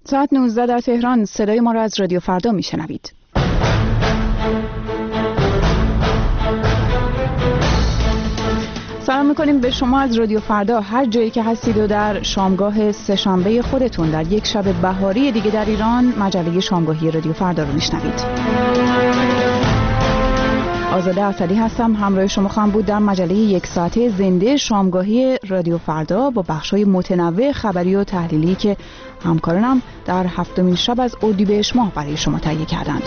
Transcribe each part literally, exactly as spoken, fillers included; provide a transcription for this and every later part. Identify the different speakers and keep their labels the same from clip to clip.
Speaker 1: ساعت نوزده در تهران. صدای ما را از رادیو فردا میشنوید. سلام میکنیم به شما از رادیو فردا هر جایی که هستید و در شامگاه سه‌شنبه خودتون در یک شب بهاری دیگه در ایران مجله شامگاهی رادیو فردا رو میشنوید. آزاده اسدی هستم، همراه شما خواهم بود در مجله یک ساعته زنده شامگاهی رادیو فردا با بخش‌های متنوع خبری و تحلیلی که همکارانم در هفتمین شب از اردیبهشت ماه برای شما تهیه کردند.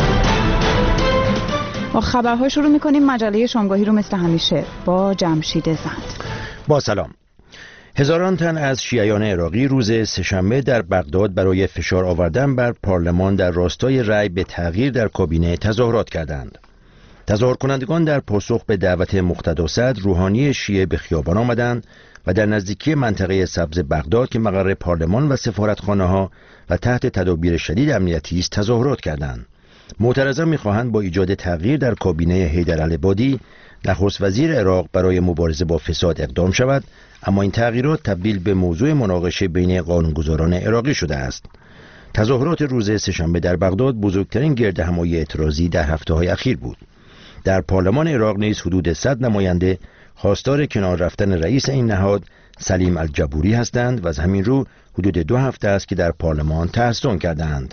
Speaker 1: با خبرها شروع می‌کنیم. مجله شامگاهی رو مثل همیشه با جمشید زند.
Speaker 2: با سلام. هزاران تن از شیعیان عراقی روز سه‌شنبه در بغداد برای فشار آوردن بر پارلمان در راستای رأی به تغییر در کابینه تظاهرات کردند. تظاهر کنندگان در پاسخ به دعوت مقتدا صدر روحانی شیعه به خیابان آمدند و در نزدیکی منطقه سبز بغداد که مقر پارلمان و سفارتخانه‌ها و تحت تدابیر شدید امنیتی است تظاهرات کردند. معترضان می‌خواهند با ایجاد تغییر در کابینه حیدرالعبادی نخست وزیر عراق برای مبارزه با فساد اقدام شود، اما این تغییرات تبدیل به موضوع مناقشه بین قانونگذاران عراقی شده است. تظاهرات روز سه‌شنبه در بغداد بزرگترین گردهمایی اعتراضی در هفته‌های اخیر بود. در پارلمان عراق نیز حدود صد نماینده خواستار کنار رفتن رئیس این نهاد سلیم الجبوری هستند و از همین رو حدود دو هفته است که در پارلمان تحصن کردند.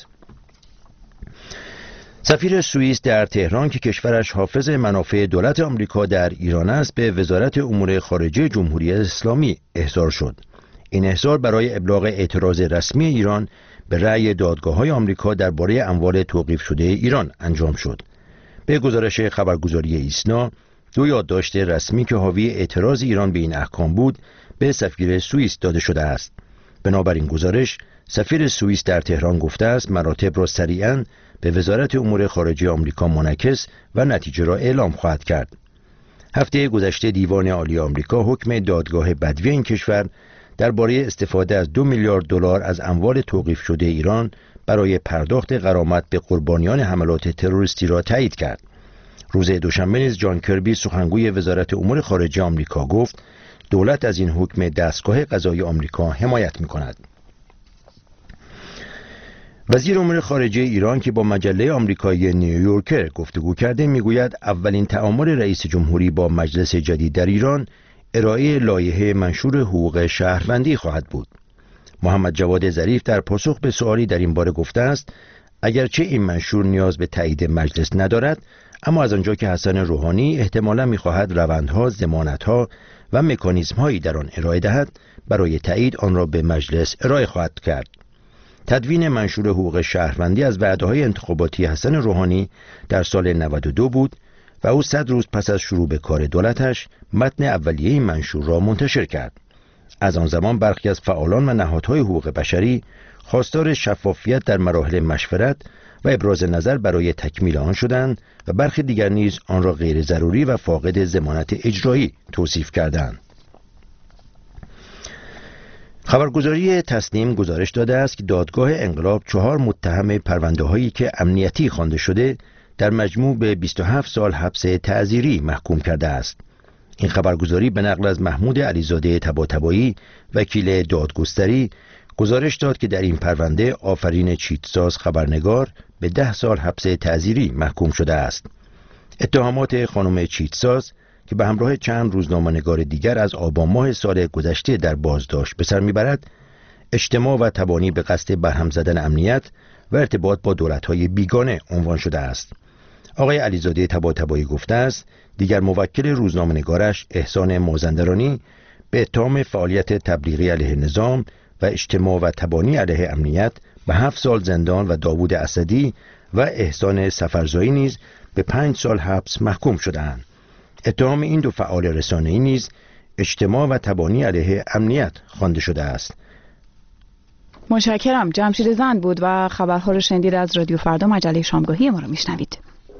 Speaker 2: سفیر سوئیس در تهران که کشورش حافظ منافع دولت آمریکا در ایران است به وزارت امور خارجه جمهوری اسلامی احضار شد. این احضار برای ابلاغ اعتراض رسمی ایران به رأی دادگاه‌های آمریکا درباره اموال توقیف شده ایران انجام شد. به گزارش خبرگزاری ایسنا، دو یادداشت رسمی که حاوی اعتراض ایران به این احکام بود به سفیر سوئیس داده شده است. بنابراین گزارش، سفیر سوئیس در تهران گفته است مراتب را سریعاً به وزارت امور خارجه آمریکا منعکس و نتیجه را اعلام خواهد کرد. هفته گذشته دیوان عالی آمریکا حکم دادگاه بدوی این کشور درباره استفاده از دو میلیارد دلار از اموال توقیف شده ایران برای پرداخت غرامت به قربانیان حملات تروریستی را تایید کرد. روز دوشنبه نیز جان کربی سخنگوی وزارت امور خارجه آمریکا گفت دولت از این حکم دستگاه قضایی آمریکا حمایت می‌کند. وزیر امور خارجه ایران که با مجله آمریکایی نیویورکر گفتگو کرده میگوید اولین تعامل رئیس جمهوری با مجلس جدید در ایران ارائه لایحه منشور حقوق شهروندی خواهد بود. محمد جواد ظریف در پاسخ به سوالی در این باره گفته است اگرچه این منشور نیاز به تایید مجلس ندارد، اما از آنجا که حسن روحانی احتمالاً می‌خواهد روندها، ضمانت‌ها و مکانیزم‌هایی در آن ارائه دهد، برای تایید آن را به مجلس ارائه خواهد کرد. تدوین منشور حقوق شهروندی از وعده‌های انتخاباتی حسن روحانی در سال نود و دو بود و او صد روز پس از شروع به کار دولتش متن اولیه این منشور را منتشر کرد. از آن زمان برخی از فعالان و نهادهای حقوق بشری خواستار شفافیت در مراحل مشورت و ابراز نظر برای تکمیل آن شدند و برخی دیگر نیز آن را غیر ضروری و فاقد ضمانت اجرایی توصیف کردند. خبرگزاری تسنیم گزارش داده است که دادگاه انقلاب چهار متهم پرونده‌هایی که امنیتی خوانده شده در مجموع به بیست و هفت سال حبس تعزیری محکوم کرده است. این خبرگزاری به نقل از محمود علیزاده طباطبایی وکیل دادگستری گزارش داد که در این پرونده آفرین چیتساز خبرنگار به ده سال حبس تعزیری محکوم شده است. اتهامات خانم چیتساز که به همراه چند روزنامه‌نگار دیگر از آبان ماه سال گذشته در بازداشت به سر میبرد، اجتماع و تبانی به قصد برهم زدن امنیت و ارتباط با دولت‌های بیگانه عنوان شده است. آقای علیزاده طباطبایی گفته است دیگر موکل روزنامه‌نگارش احسان مازندرانی به اتهام فعالیت تبلیغی علیه نظام و اجتماع و تبانی علیه امنیت به هفت سال زندان و داوود اسدی و احسان سفرزایی نیز به پنج سال حبس محکوم شده‌اند. اتهام این دو فعال رسانه‌ای نیز اجتماع و تبانی علیه امنیت خوانده شده است.
Speaker 1: متشکرم. جمشید زند بود و خبرها رو شنیدید از رادیو فردا مجله شامگاهی ما رو میشنوید.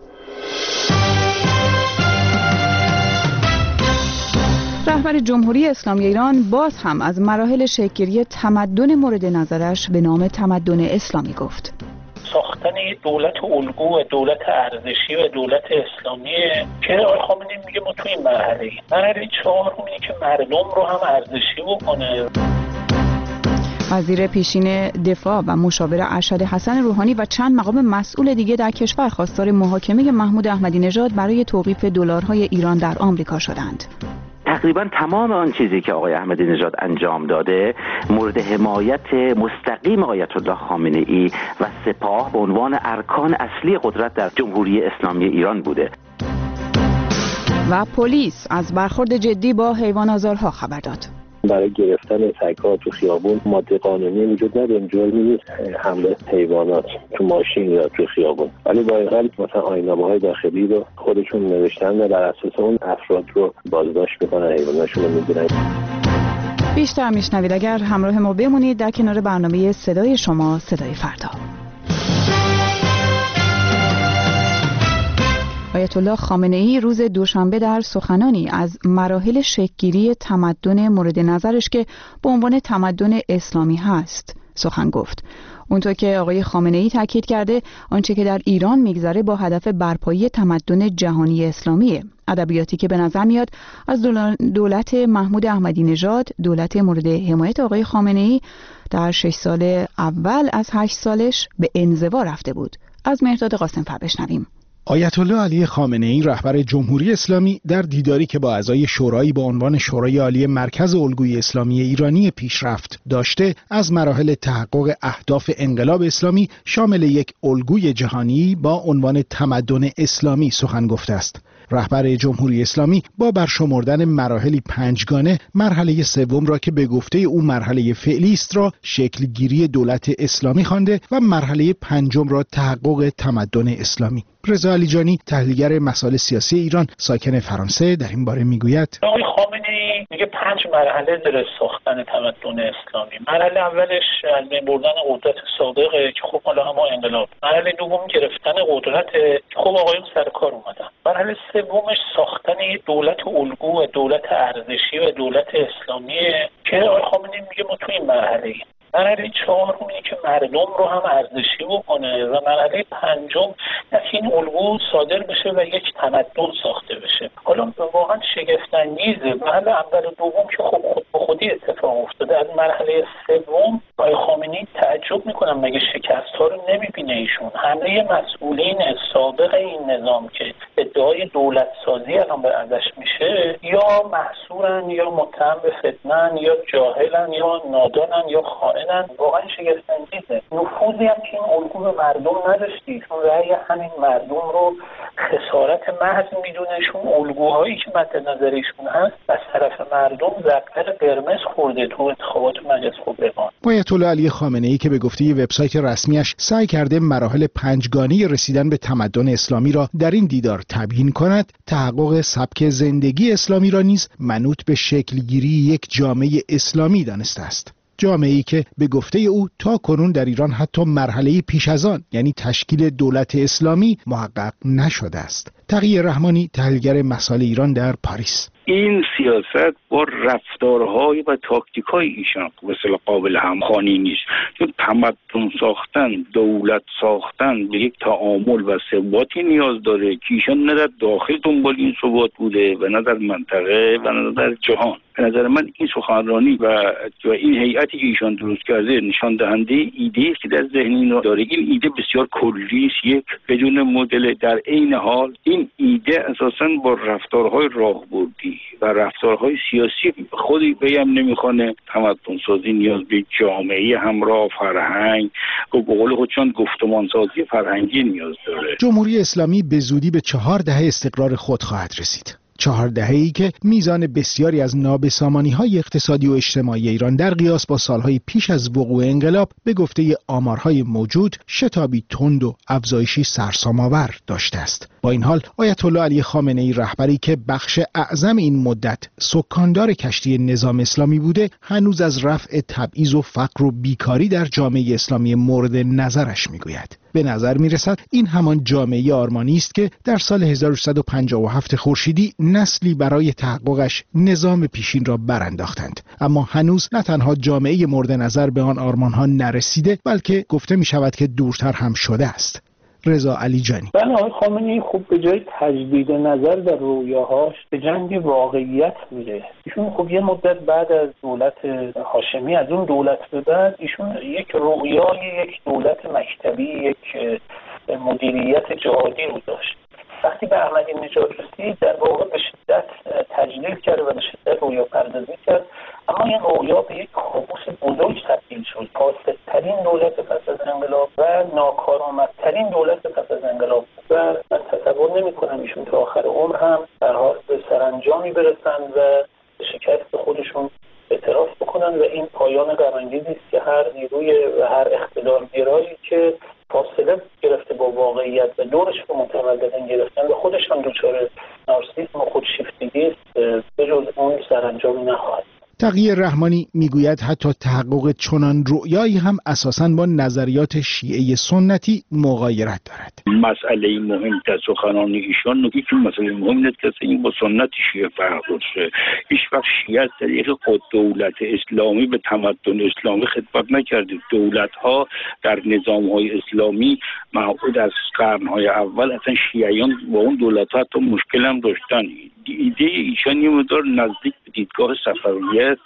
Speaker 1: رهبر جمهوری اسلامی ایران باز هم از مراحل شکل‌گیری تمدن مورد نظرش به نام تمدن اسلامی گفت.
Speaker 3: ساختن دولت الگو و دولت ارزشی و دولت اسلامی که آقای خامنه‌ای میگه ما تو این مرحله ایم. مرحله چهارم اینه که مردم رو هم ارزشی بکنه.
Speaker 1: وزیر پیشین دفاع و مشاور ارشد حسن روحانی و چند مقام مسئول دیگه در کشور خواستار محاکمه محمود احمدی نژاد برای توقیف دلارهای ایران در آمریکا شدند.
Speaker 4: تقریبا تمام آن چیزی که آقای احمدی نژاد انجام داده مورد حمایت مستقیم آیت الله خامنه ای و سپاه به عنوان ارکان اصلی قدرت در جمهوری اسلامی ایران بوده.
Speaker 1: و پلیس از برخورد جدی با حیوان‌آزارها خبر داد.
Speaker 5: برای گرفتن سگ‌ها تو خیابون ماده قانونی وجود نداره، جرمی نیست حمله حیوانات تو ماشین یا تو خیابون، ولی با این حال مثلا آیین‌نامه‌های داخلی رو خودشون نوشتن و در اساس اون افراد رو بازداشت می‌کنن، حیواناشون رو می‌گیرن.
Speaker 1: بیشتر میشنوید اگر همراه ما بمونید در کنار برنامه صدای شما صدای فردا. آیت الله خامنه ای روز دوشنبه در سخنانی از مراحل شکل‌گیری تمدن مورد نظرش که به عنوان تمدن اسلامی هست سخن گفت. اونطور که آقای خامنه ای تاکید کرده آنچه که در ایران میگذره با هدف برپایی تمدن جهانی اسلامیه. ادبیاتی که به نظر میاد از دولت محمود احمدی نژاد، دولت مورد حمایت آقای خامنه ای، در شش سال اول از هشت سالش به انزوا رفته بود. از مهرداد قاسم‌فر بشنویم.
Speaker 6: آیت الله علی خامنه ای رهبر جمهوری اسلامی در دیداری که با اعضای شورایی با عنوان شورای عالی مرکز الگوی اسلامی ایرانی پیشرفت داشته از مراحل تحقق اهداف انقلاب اسلامی شامل یک الگوی جهانی با عنوان تمدن اسلامی سخن گفته است. رهبر جمهوری اسلامی با برشمردن مراحلی پنجگانه مرحله سوم را که به گفته او مرحله فعلی است را شکل گیری دولت اسلامی خوانده و مرحله پنجم را تحقق تمدن اسلامی. رضا علیجانی تحلیلگر مسائل سیاسی ایران ساکن فرانسه در این باره میگوید
Speaker 3: آقای خامنه ای میگه پنج مرحله داره ساختن تمدن اسلامی. مرحله اولش از بین بردن قدرت سابقه که خب حالا هم انقلاب. مرحله دوم گرفتن قدرت که خب آقایون سر کار اومدن. مرحله سومش ساختن یه دولت الگو و دولت ارزشی و دولت اسلامی که آقای خامنه ای میگه ما تو این مرحله ایم. مرحله چهارم اینه که مردم رو هم ارزشی بکنه و مرحله پنجم این الگو صادر بشه و یک تمدن ساخته بشه. حالا واقعا شگفت انگیزه. مرحله اول و دوم که خب خود به خودی اتفاق افتاده. از مرحله سوم آقای خامنه‌ای تعجب میکنم مگه شکست ها رو نمیبینه ایشون. همه مسئولین سابق این نظام که ادعای دولت سازی الان به ازش میشه یا محصورن یا متهم به فتنن یا جاهلن یا نادانن یا خائنن. واقعا شگفت انگیزه. نفوذی هم که این الگو به مردم نداشتی، چون رأی همین مردم رو خسارت محض میدونشون. الگوهایی که مد نظرشون هست از طرف مردم زبطر قرمز خورده تو انتخابات مجلس خبرگان.
Speaker 6: آیت الله علی خامنه ای که به گفته وبسایت رسمیش سعی کرده مراحل پنجگانه رسیدن به تمدن اسلامی را در این دیدار تبیین کند، تحقق سبک زندگی اسلامی را نیز منوط به شکل گیری یک جامعه اسلامی دانسته است. جامعه‌ای که به گفته او تا کنون در ایران حتی مرحله پیش از آن یعنی تشکیل دولت اسلامی محقق نشده است. تقی رحمانی تحلیلگر مسائل ایران در پاریس:
Speaker 7: این سیاست با رفتارهای و تاکتیکهای ایشان مثلا قابل همخوانی نیست، چون تمدن ساختن، دولت ساختن به یک تعامل و ثباتی نیاز داره که ایشان نه در داخل دنبال این ثبات بوده و نه در منطقه و نه در جهان. به نظر من این سخنرانی و و این هیئتی که ایشان درست کرده نشان دهنده ایده است که در ذهن اینا داره. این ایده بسیار کلی است، یک بدون مدل. در عین حال این ایده اساساً با رفتارهای راهبردی و رفتارهای سیاسی خودی بیم نمیخوانه. تمدن سازی نیاز به جامعه همراه، فرهنگ و به قول خودشان گفتمان سازی فرهنگی نیاز داره.
Speaker 6: جمهوری اسلامی به زودی به چهار دهه استقرار خود خواهد رسید. چهار دهه‌ای که میزان بسیاری از نابسامانی‌های اقتصادی و اجتماعی ایران در قیاس با سالهای پیش از وقوع انقلاب به گفته آمارهای موجود شتابی تند و افزایشی سرسام‌آور داشته است. با این حال آیت الله علی خامنه ای رهبری که بخش اعظم این مدت سکاندار کشتی نظام اسلامی بوده، هنوز از رفع تبعیض و فقر و بیکاری در جامعه اسلامی مورد نظرش میگوید. به نظر میرسد این همان جامعه آرمانی است که در سال هزار و سیصد و پنجاه و هفت خورشیدی نسلی برای تحققش نظام پیشین را برانداختند، اما هنوز نه تنها جامعه مورد نظر به آن آرمانها نرسیده، بلکه گفته می شود که دورتر هم شده است. رضا علیجانی.
Speaker 3: بله، آقای خامنه‌ای خوب به جای تجدید نظر در رویاهاش به جنگ واقعیت میره. ایشون خب یه مدت بعد از دولت هاشمی، از اون دولت به بعد، ایشون یک رویای یک دولت مکتبی، یک مدیریت جهادی رو داشت. وقتی به احمدی نژاد رسید در واقع به شدت تجلیل کرد و به شدت رویا پردازی کرد، اما این رویا به یک کابوس بزرگ تبدیل شد. فاسدترین دولت پس از انقلاب و ناکارآمدترین دولت پس از انقلاب و من تصور نمی کنم ایشون تا آخر عمر هم در حال به سرانجامی برسن و به شکست خودشون اعتراف بکنن و این پایان غم‌انگیزی است که هر نیروی و هر اقتدارگرایی که فاصله گرفته با واقعیت و دورش رو متمددن گرفتن و خودش هم دچار نارسیسم و خودشیفتگی است، به جز اون سرانجامی نخواهد.
Speaker 6: تقی رحمانی میگوید حتی تحقق چنان رؤیایی هم اساساً با نظریات شیعه سنتی مغایرت دارد.
Speaker 7: مسئله مهم در سخنان ایشان نگی که مسئله مهم نیست که این با سنت شیعه فرق داشته. هیچ وقت شیعه از طریق خود دولت اسلامی به تمدن اسلامی خدمت نکرده. دولت‌ها در نظام‌های اسلامی معبود از قرن‌های اول اصلا شیعیان با اون دولت‌ها حتی مشکل هم داشتن. ایده ایشان یه مقدار نزدیک به دیدگاه صفویت،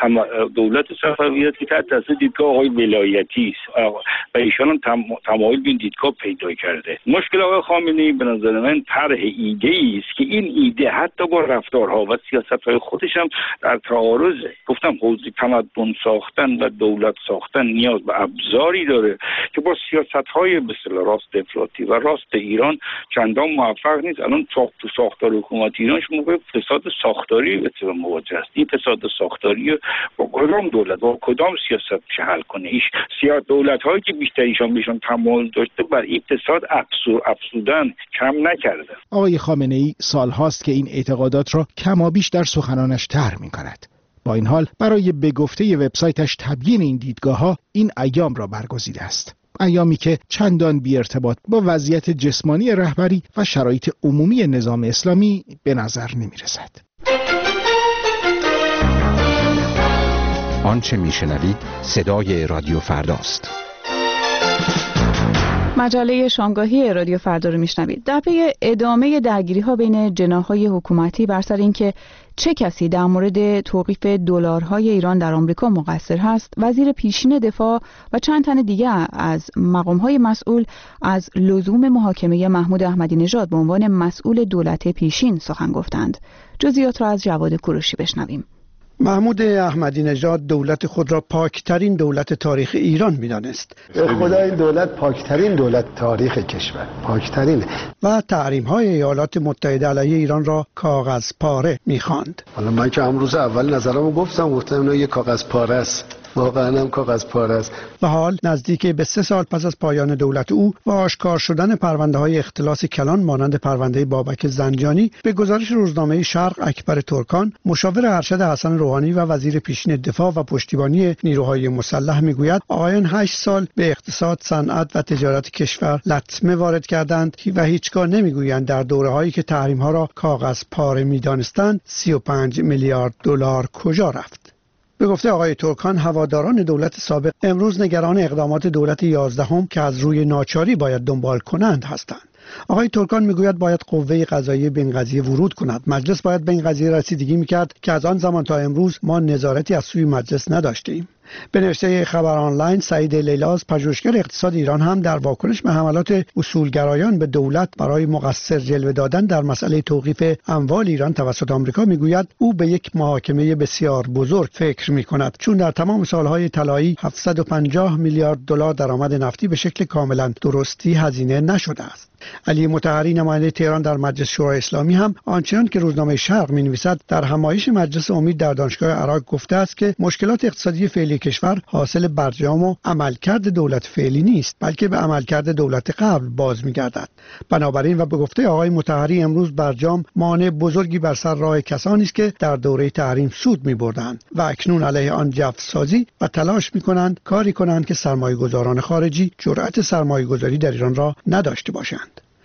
Speaker 7: دولت صفویت که تحت تاثیر دیدگاه آقای ولایتی است و ایشان هم تمایل به این دیدگاه پیدا کرده. مشکل آقای خامنه‌ای به نظر من طرح ایده‌ای است که این ایده حتی با رفتارها و سیاست‌های خودش هم در تعارضه. گفتم حوزه تمدن ساختن و دولت ساختن نیاز به ابزاری داره که با سیاست‌های به اصطلاح راست افراطی و راست ایران چندان موفق نیست. الان ساخت تو ساختار حکومت ایران موقع فساد ساختاری به طور مواجه است. این فساد ساختاری با کدام دولت با کدام سیاست میشه حل کنه؟ ایش سیاست دولت‌هایی که بیشتریشان بهشون تمایل داشته بر این فساد افسور افسودن کم نکرده.
Speaker 6: آقای خامنه‌ای سالهاست که این اعتقادات را کمابیش در سخنانش طرح می‌کند. با این حال برای به گفته وبسایتش تبیین این دیدگاه‌ها این ایام را برگزیده است. ایامی که چندان بی ارتباط با وضعیت جسمانی رهبری و شرایط عمومی نظام اسلامی به نظر نمی رسد.
Speaker 8: آنچه می شنوید صدای رادیو فرداست.
Speaker 1: مجله شامگاهی رادیو فردا رو میشنوید. در پی ادامه درگیری ها بین جناح‌های حکومتی بر سر اینکه چه کسی در مورد توقیف دلارهای ایران در آمریکا مقصر هست، وزیر پیشین دفاع و چند تن دیگر از مقام‌های مسئول از لزوم محاکمه محمود احمدی نژاد به عنوان مسئول دولت پیشین سخن گفتند. جزئیات را از جواد کوروشی بشنویم.
Speaker 9: محمود احمدی نژاد دولت خود را پاکترین دولت تاریخ ایران می‌دانست.
Speaker 10: خدا این دولت پاکترین دولت تاریخ کشور، پاکترین،
Speaker 9: و تحریم‌های ایالات متحده علیه ایران را کاغذ پاره می‌خواند.
Speaker 10: حالا من که امروز اول نظرمو گفتم، گفتم اینا یه کاغذ پاره است. واقعا هم کاغذ پاره است.
Speaker 9: و حال نزدیک به سه سال پس از پایان دولت او و آشکار شدن پرونده‌های اختلاس کلان مانند پرونده بابک زنجانی، به گزارش روزنامه شرق اکبر ترکان، مشاور ارشد حسن روحانی و وزیر پیشین دفاع و پشتیبانی نیروهای مسلح میگوید آقایان هشت سال به اقتصاد، صنعت و تجارت کشور لطمه وارد کردند و هیچگاه نمیگویند در دوره‌هایی که تحریم‌ها را کاغذ پاره می‌دانستند سی و پنج میلیارد دلار کجا رفت. به گفته آقای ترکان، هواداران دولت سابق امروز نگران اقدامات دولت یازدهم که از روی ناچاری باید دنبال کنند هستند. آقای ترکان میگوید باید قوه قضاییه به این قضیه ورود کند. مجلس باید به این قضیه رسیدگی میکرد که از آن زمان تا امروز ما نظارتی از سوی مجلس نداشتیم. به نوشته خبر آنلاین، سعید لیلاز، پژوهشگر اقتصاد ایران، هم در واکنش به حملات اصولگرایان به دولت برای مقصر جلوه دادن در مسئله توقیف اموال ایران توسط آمریکا میگوید او به یک محاکمه بسیار بزرگ فکر میکند، چون در تمام سالهای طلایی هفتصد و پنجاه میلیارد دلار درآمد نفتی به شکل کاملا درستی هزینه نشده است. علی مطهری، نماینده تهران در مجلس شورای اسلامی، هم آنچنان که روزنامه شرق می‌نویسد در همایش مجلس امید در دانشگاه عراق گفته است که مشکلات اقتصادی فعلی کشور حاصل برجام و عملکرد دولت فعلی نیست، بلکه به عملکرد دولت قبل باز می‌گردد. بنابراین و به گفته آقای مطهری، امروز برجام مانع بزرگی بر سر راه کسانی است که در دوره تحریم سود می‌بردند و اکنون علیه آن جفسازی و تلاش می‌کنند کاری کنند که سرمایه‌گذاران خارجی جرأت سرمایه‌گذاری در ایران را نداشته باشند.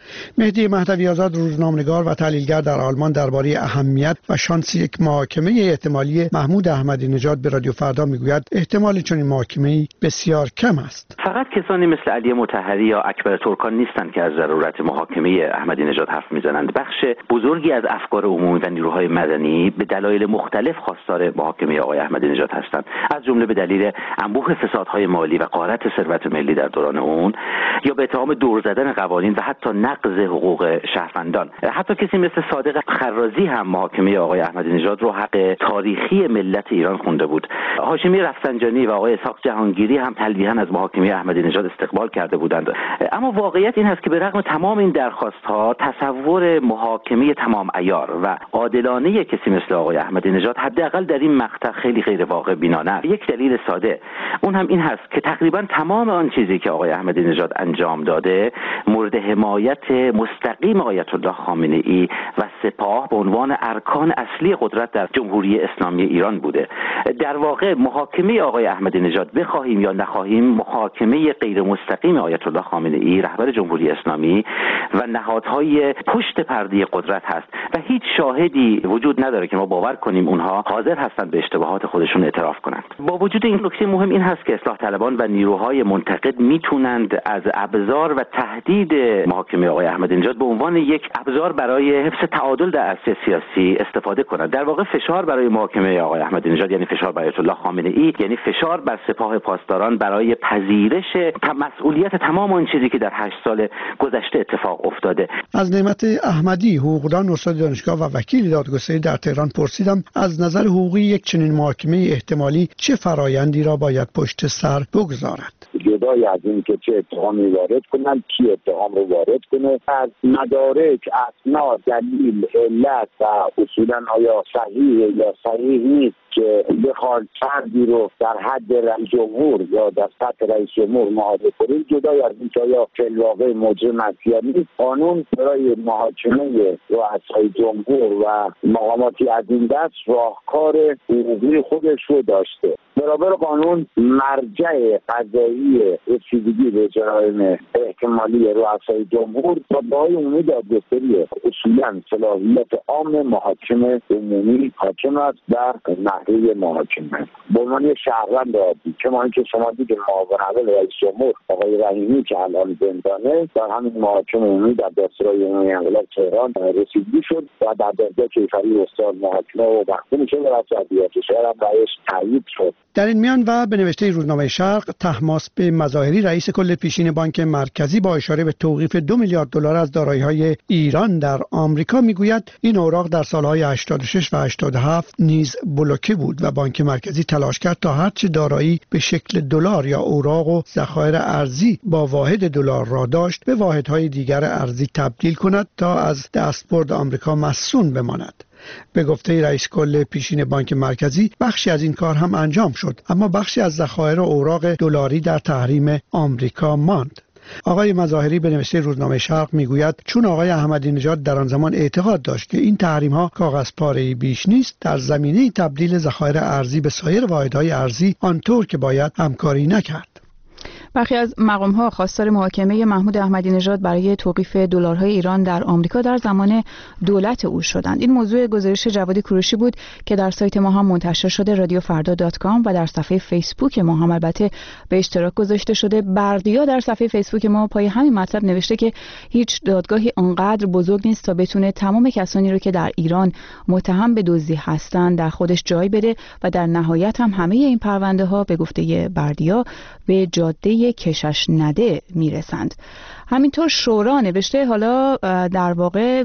Speaker 9: مهدی مهدوی آزاد، روزنامه‌نگار و تحلیلگر در آلمان، درباره اهمیت و شانس یک محاکمه احتمالی محمود احمدی نژاد به رادیو فردا میگوید احتمال چنین محاکمه‌ای بسیار کم است.
Speaker 4: فقط کسانی مثل علی مطهری یا اکبر ترکان نیستند که از ضرورت محاکمه احمدی نژاد حرف میزنند. بخش بزرگی از افکار عمومی و نیروهای مدنی به دلایل مختلف خواستار محاکمه آقای احمدی نژاد هستند، از جمله به دلیل انبوه فسادهای مالی و غارت ثروت ملی در دوران اون، یا به اتهام دور زدن قوانین و حتی نقض حقوق شهروندان. حتی کسی مثل صادق خرازی هم محاکمه آقای احمدی نژاد رو حق تاریخی ملت ایران خونده بود. هاشمی رفسنجانی و آقای اسحاق جهانگیری هم تلویحاً از محاکمه احمدی نژاد استقبال کرده بودند. اما واقعیت این هست که به رغم تمام این درخواست‌ها، تصور محاکمه تمام عیار و عادلانه کسی مثل آقای احمدی نژاد حداقل در این مقطع خیلی غیر واقع بینانه است. یک دلیل ساده، اون هم این هست که تقریباً تمام آن چیزی که آقای احمدی نژاد انجام داده مورد حمایت مستقیم آیت الله خامنه ای و سپاه به عنوان ارکان اصلی قدرت در جمهوری اسلامی ایران بوده. در واقع محاکمه آقای احمدی نژاد، بخواهیم یا نخواهیم، محاکمه غیر مستقیم آیت الله خامنه ای رهبر جمهوری اسلامی و نهادهای پشت پرده قدرت هست و هیچ شاهدی وجود نداره که ما باور کنیم اونها حاضر هستند به اشتباهات خودشون اعتراف کنند. با وجود این نکته مهم این هست که اصلاح طلبان و نیروهای منتقد میتونند از ابزار و تهدید محاکمه آقای احمدی نژاد به عنوان یک ابزار برای حفظ تعادل در عرصه سیاسی استفاده کنند. در واقع فشار برای محاکمه آقای احمدی نژاد یعنی فشار بر آیت الله خامنه ای، یعنی فشار بر سپاه پاسداران برای پذیرش مسئولیت تمام آن چیزی که در هشت سال گذشته اتفاق افتاده.
Speaker 9: از نعمت احمدی، حقوقدان، استاد دانشگاه و وکیل دادگستری در تهران پرسیدم از نظر حقوقی یک چنین محاکمه احتمالی چه فرایندی را باید پشت سر بگذارد.
Speaker 11: جدای از این که چه اتهامی وارد کنند، کی اتهام رو وارد کنه، از مدارک، اسناد، دلیل، علت و اصولا آیا صحیح یا صحیح نیست که بخواد فردی رو در حد رئیس جمهور یا در سطح رئیس جمهور معادله کنیم، جدای از این که آیا فی الواقع مجرم است یا نیست. قانون برای محاکمه رؤسای جمهور و مقاماتی از این دست راهکار حقوقی خودش رو داشته. برابر قانون مرجع قضایی رسیدگی به جرایم احتمالی رؤسای جمهور تا بهای عمومی دادگستری اصولا صلاحیت عام محاکم عمومی حاکم است در نحوه محاکمه. به عنوان شهروند عادی، کما اینکه شما دیدید معاون اول رئیس جمهور آقای رحیمی که الان زندانه در همین محاکم عمومی در دادسرای عمومی انقلاب تهران رسیدگی شد و در دادگاه کیفری استاد محاکمه و محکوم شد و رأیت شهر هم رأیش تایید شد.
Speaker 9: در این میان و به نوشته روزنامه شرق، طهماسب مظاهری رئیس کل پیشین بانک مرکزی با اشاره به توقیف دو میلیارد دلار از دارایی‌های ایران در آمریکا میگوید این اوراق در سالهای هشتاد و شش و هشتاد و هفت نیز بلوکه بود و بانک مرکزی تلاش کرد تا هرچه دارایی به شکل دلار یا اوراق و ذخایر ارزی با واحد دلار را داشت به واحدهای دیگر ارزی تبدیل کند تا از دستبرد آمریکا مصون بماند. به گفته رئیس کل پیشین بانک مرکزی بخشی از این کار هم انجام شد، اما بخشی از ذخایر اوراق دلاری در تحریم آمریکا ماند. آقای مظاهری به نوشته روزنامه شرق میگوید چون آقای احمدی نژاد در آن زمان اعتقاد داشت که این تحریم ها کاغذ پاره‌ای بیش نیست، در زمینه تبدیل ذخایر ارزی به سایر واحدهای ارزی آنطور که باید همکاری نکرد.
Speaker 1: برخی از مقام‌ها خواستار محاکمه محمود احمدی نژاد برای توقیف دلارهای ایران در آمریکا در زمان دولت او شدند. این موضوع گزارش جواد کوروشی بود که در سایت ما هم منتشر شده، رادیو فردا دات کام، و در صفحه فیسبوک ما هم البته به اشتراک گذاشته شده. بردیا در صفحه فیسبوک ما پای همین مطلب نوشته که هیچ دادگاهی آنقدر بزرگ نیست تا بتونه تمام کسانی رو که در ایران متهم به دزدی هستند در خودش جای بده و در نهایت هم همه این پرونده ها به گفته بردیا به جاده کشش نده میرسند. همینطور شورا نوشته حالا در واقع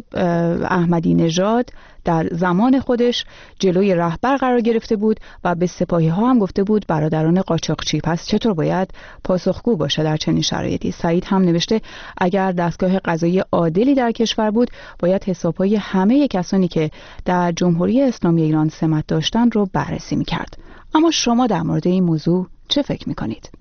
Speaker 1: احمدی نژاد در زمان خودش جلوی رهبر قرار گرفته بود و به سپاهی ها هم گفته بود برادران قاچاقچی، پس چطور باید پاسخگو باشه در چنین شرایطی. سعید هم نوشته اگر دستگاه قضایی عادلی در کشور بود باید حسابهای همه کسانی که در جمهوری اسلامی ایران سمت داشتن رو بررسی میکرد. اما شما در مورد این موضوع چه فکر میکنید؟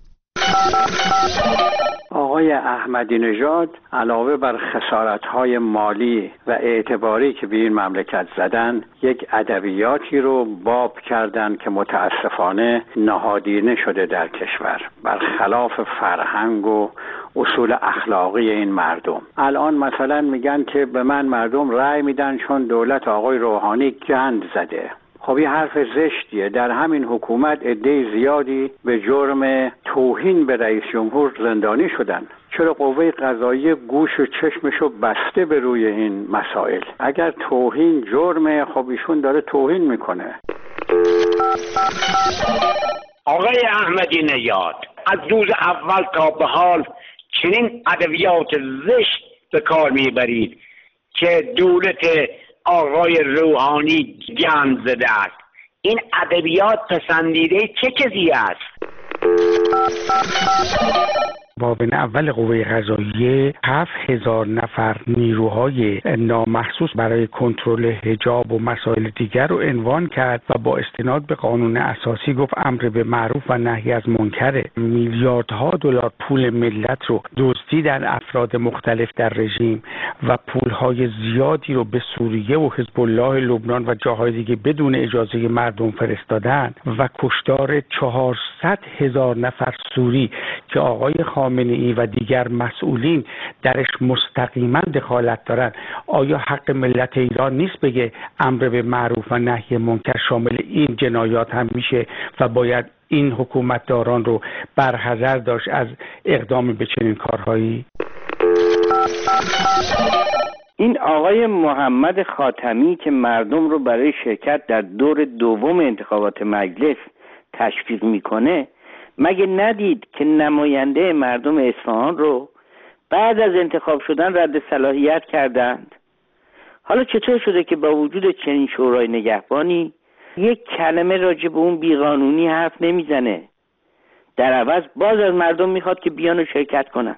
Speaker 12: آقای احمدی نژاد علاوه بر خسارت‌های مالی و اعتباری که به این مملکت زدن، یک ادبیاتی رو باب کردن که متاسفانه نهادینه شده در کشور، برخلاف فرهنگ و اصول اخلاقی این مردم. الان مثلا میگن که به من مردم رأی میدن چون دولت آقای روحانی گند زده. خب این حرف زشتیه. در همین حکومت عده زیادی به جرم توهین به رئیس جمهور زندانی شدن. چرا قوه قضاییه گوش و چشمشو بسته به روی این مسائل؟ اگر توهین جرمه، خب ایشون داره توهین میکنه.
Speaker 13: آقای احمدی نژاد، از روز اول تا به حال چنین ادبیات زشت به کار میبرید که دولت آقای روحانی گند زده است. این ادبیات پسندیده چه کسی است؟
Speaker 14: معاون اول قوه قضاییه هفت هزار نفر نیروهای نامحسوس برای کنترل حجاب و مسائل دیگر رو عنوان کرد و با استناد به قانون اساسی گفت امر به معروف و نهی از منکر. میلیاردها دلار پول ملت رو دزدیدن افراد مختلف در رژیم و پولهای زیادی رو به سوریه و حزب الله لبنان و جاهای دیگه بدون اجازه مردم فرستادن و کشتار چهارصد هزار نفر سوری که آقای خامنه‌ای و دیگر مسئولین درش مستقیما دخالت دارن. آیا حق ملت ایران نیست بگه امر به معروف و نهی منکر شامل این جنایات هم میشه و باید این حکومتداران رو برحذر داشت از اقدام به چنین کارهایی؟
Speaker 15: این آقای محمد خاتمی که مردم رو برای شرکت در دور دوم انتخابات مجلس تشویق میکنه، مگه ندید که نماینده مردم اصفهان رو بعد از انتخاب شدن رد صلاحیت کردند؟ حالا چطور شده که با وجود چنین شورای نگهبانی یک کلمه راجع به اون بیقانونی حرف نمیزنه؟ در عوض باز از مردم میخواد که بیان و شرکت کنن.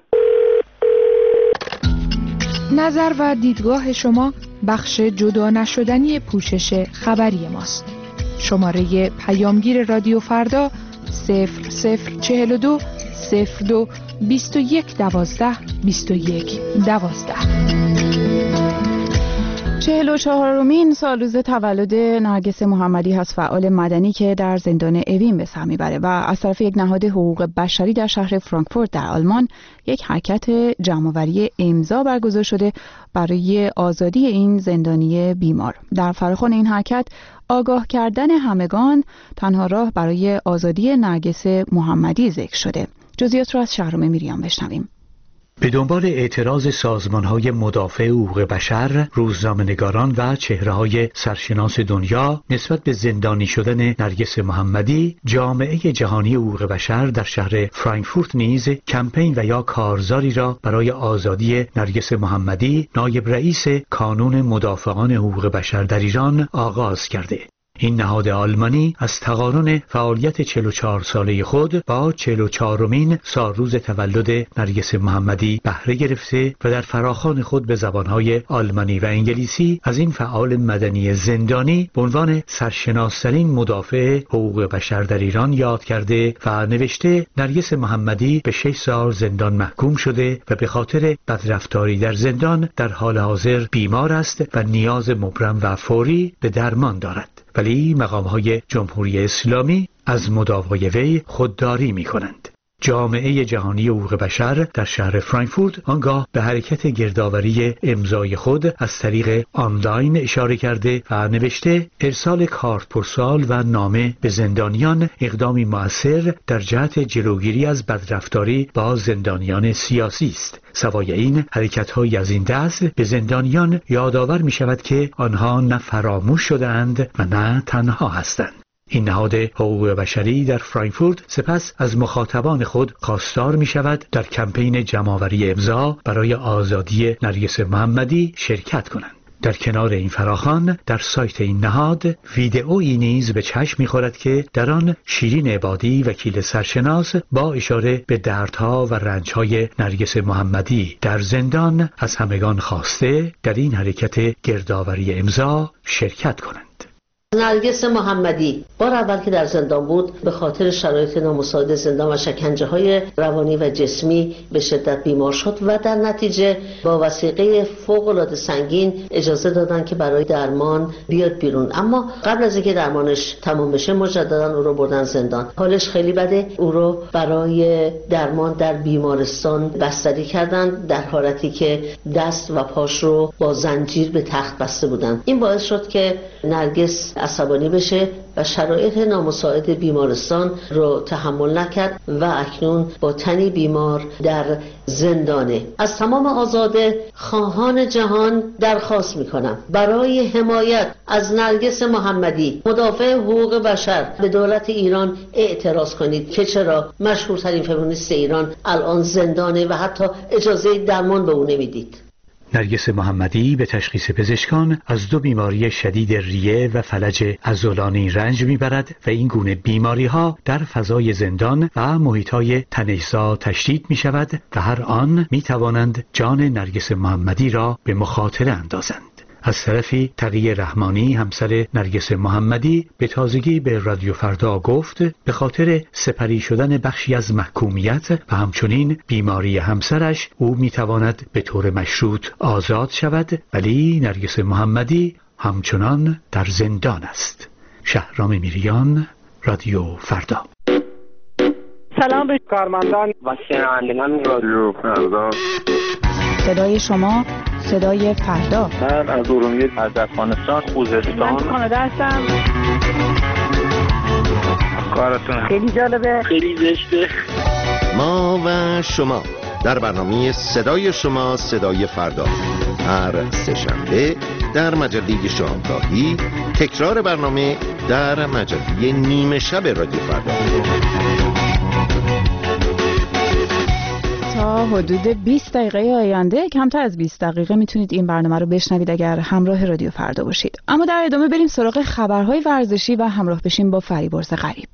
Speaker 16: نظر و دیدگاه شما بخش جدا نشدنی پوشش خبری ماست. شماره پیامگیر رادیو فردا صفر صفر چهل و دو صفر دو بیست و یک دوازده بیست و یک دوازده.
Speaker 1: چهل و چهارمین سالروز تولد نرگس محمدی هست، فعال مدنی که در زندان اوین به سر میبره و از طرف یک نهاد حقوق بشری در شهر فرانکفورت در آلمان یک حرکت جمع‌آوری امضا برگزار شده برای آزادی این زندانی بیمار. در فراخوان این حرکت آگاه کردن همگان تنها راه برای آزادی نرگس محمدی ذکر شده. جزئیات را از شهرام میریان بشنویم.
Speaker 17: به دنبال اعتراض سازمان‌های مدافع حقوق بشر، روزنامه‌نگاران و چهره‌های سرشناس دنیا نسبت به زندانی شدن نرگس محمدی، جامعه جهانی حقوق بشر در شهر فرانکفورت نیز کمپین و یا کارزاری را برای آزادی نرگس محمدی، نایب رئیس کانون مدافعان حقوق بشر در ایران آغاز کرده. این نهاد آلمانی از تقارن فعالیت چهل و چهار ساله خود با چهل و چهارمین سالروز تولد نرگس محمدی بهره گرفته و در فراخوان خود به زبانهای آلمانی و انگلیسی از این فعال مدنی زندانی به عنوان سرشناس‌ترین مدافع حقوق بشر در ایران یاد کرده و نوشته نرگس محمدی به شش سال زندان محکوم شده و به خاطر بدرفتاری در زندان در حال حاضر بیمار است و نیاز مبرم و فوری به درمان دارد. ولی مقام‌های جمهوری اسلامی از مداوای وی خودداری می‌کنند. جامعه جهانی حقوق بشر در شهر فرانکفورت آنگاه به حرکت گردآوری امضای خود از طریق آنلاین اشاره کرده و نوشته ارسال کارت پستال و نامه به زندانیان اقدامی مؤثر در جهت جلوگیری از بدرفتاری با زندانیان سیاسی است. سوای این حرکت‌های از این دست به زندانیان یادآور می‌شود که آنها نه فراموش شدند و نه تنها هستند. این نهاد حقوق بشری در فرانکفورت سپس از مخاطبان خود خواستار می شود در کمپین جمع‌آوری امضا برای آزادی نرگس محمدی شرکت کنند. در کنار این فراخوان در سایت این نهاد ویدئویی نیز به چشم می‌خورد که در آن شیرین عبادی وکیل سرشناس با اشاره به دردها و رنج‌های نرگس محمدی در زندان از همگان خواسته در این حرکت گردآوری امضا شرکت کنند.
Speaker 18: نرگس محمدی بار اول که در زندان بود به خاطر شرایط نامساعد زندان و شکنجه های روانی و جسمی به شدت بیمار شد و در نتیجه با وثیقه فوق العاده سنگین اجازه دادن که برای درمان بیاد بیرون. اما قبل از اینکه درمانش تمام بشه مجددا او رو بردن زندان. حالش خیلی بده. او رو برای درمان در بیمارستان بستری کردن در حالتی که دست و پاش رو با زنجیر به تخت بسته بودن. این باعث شد که نرگس عصبانی بشه و شرایط نامساعد بیمارستان رو تحمل نکرد و اکنون با تنی بیمار در زندانه. از تمام آزاده خواهان جهان درخواست میکنم برای حمایت از نرگس محمدی مدافع حقوق بشر به دولت ایران اعتراض کنید که چرا مشهورترین فمینیست ایران الان زندانه و حتی اجازه درمان به او نمیدید.
Speaker 17: نرگس محمدی به تشخیص پزشکان از دو بیماری شدید ریه و فلج عضلانی رنج میبرد و این گونه بیماری ها در فضای زندان و محیط های تنش‌زا تشدید می شود و هر آن می توانند جان نرگس محمدی را به مخاطره اندازند. از طرفی تقی رحمانی همسر نرگس محمدی به تازگی به رادیو فردا گفت به خاطر سپری شدن بخشی از محکومیت و همچنین بیماری همسرش او میتواند به طور مشروط آزاد شود، ولی نرگس محمدی همچنان در زندان است. شهرام میریان، رادیو فردا.
Speaker 19: سلام به کارمندان و شنوندگان رادیو فردا.
Speaker 1: صدای شما صدای فردا.
Speaker 20: من از ارومیه از افغانستان خوزستان.
Speaker 19: من کانادا هستم.
Speaker 20: کارتون
Speaker 19: خیلی جالبه،
Speaker 20: خیلی زشته.
Speaker 21: ما و شما در برنامه صدای شما صدای فردا هر سه‌شنبه در مجله شامگاهی، تکرار برنامه در مجله نیمه شب رادیو فردا.
Speaker 1: تا حدود بیست دقیقه آینده، کمتر از بیست دقیقه میتونید این برنامه رو بشنوید اگر همراه رادیو فردا باشید. اما در ادامه بریم سراغ خبرهای ورزشی و همراه بشیم با فریبرز غریب.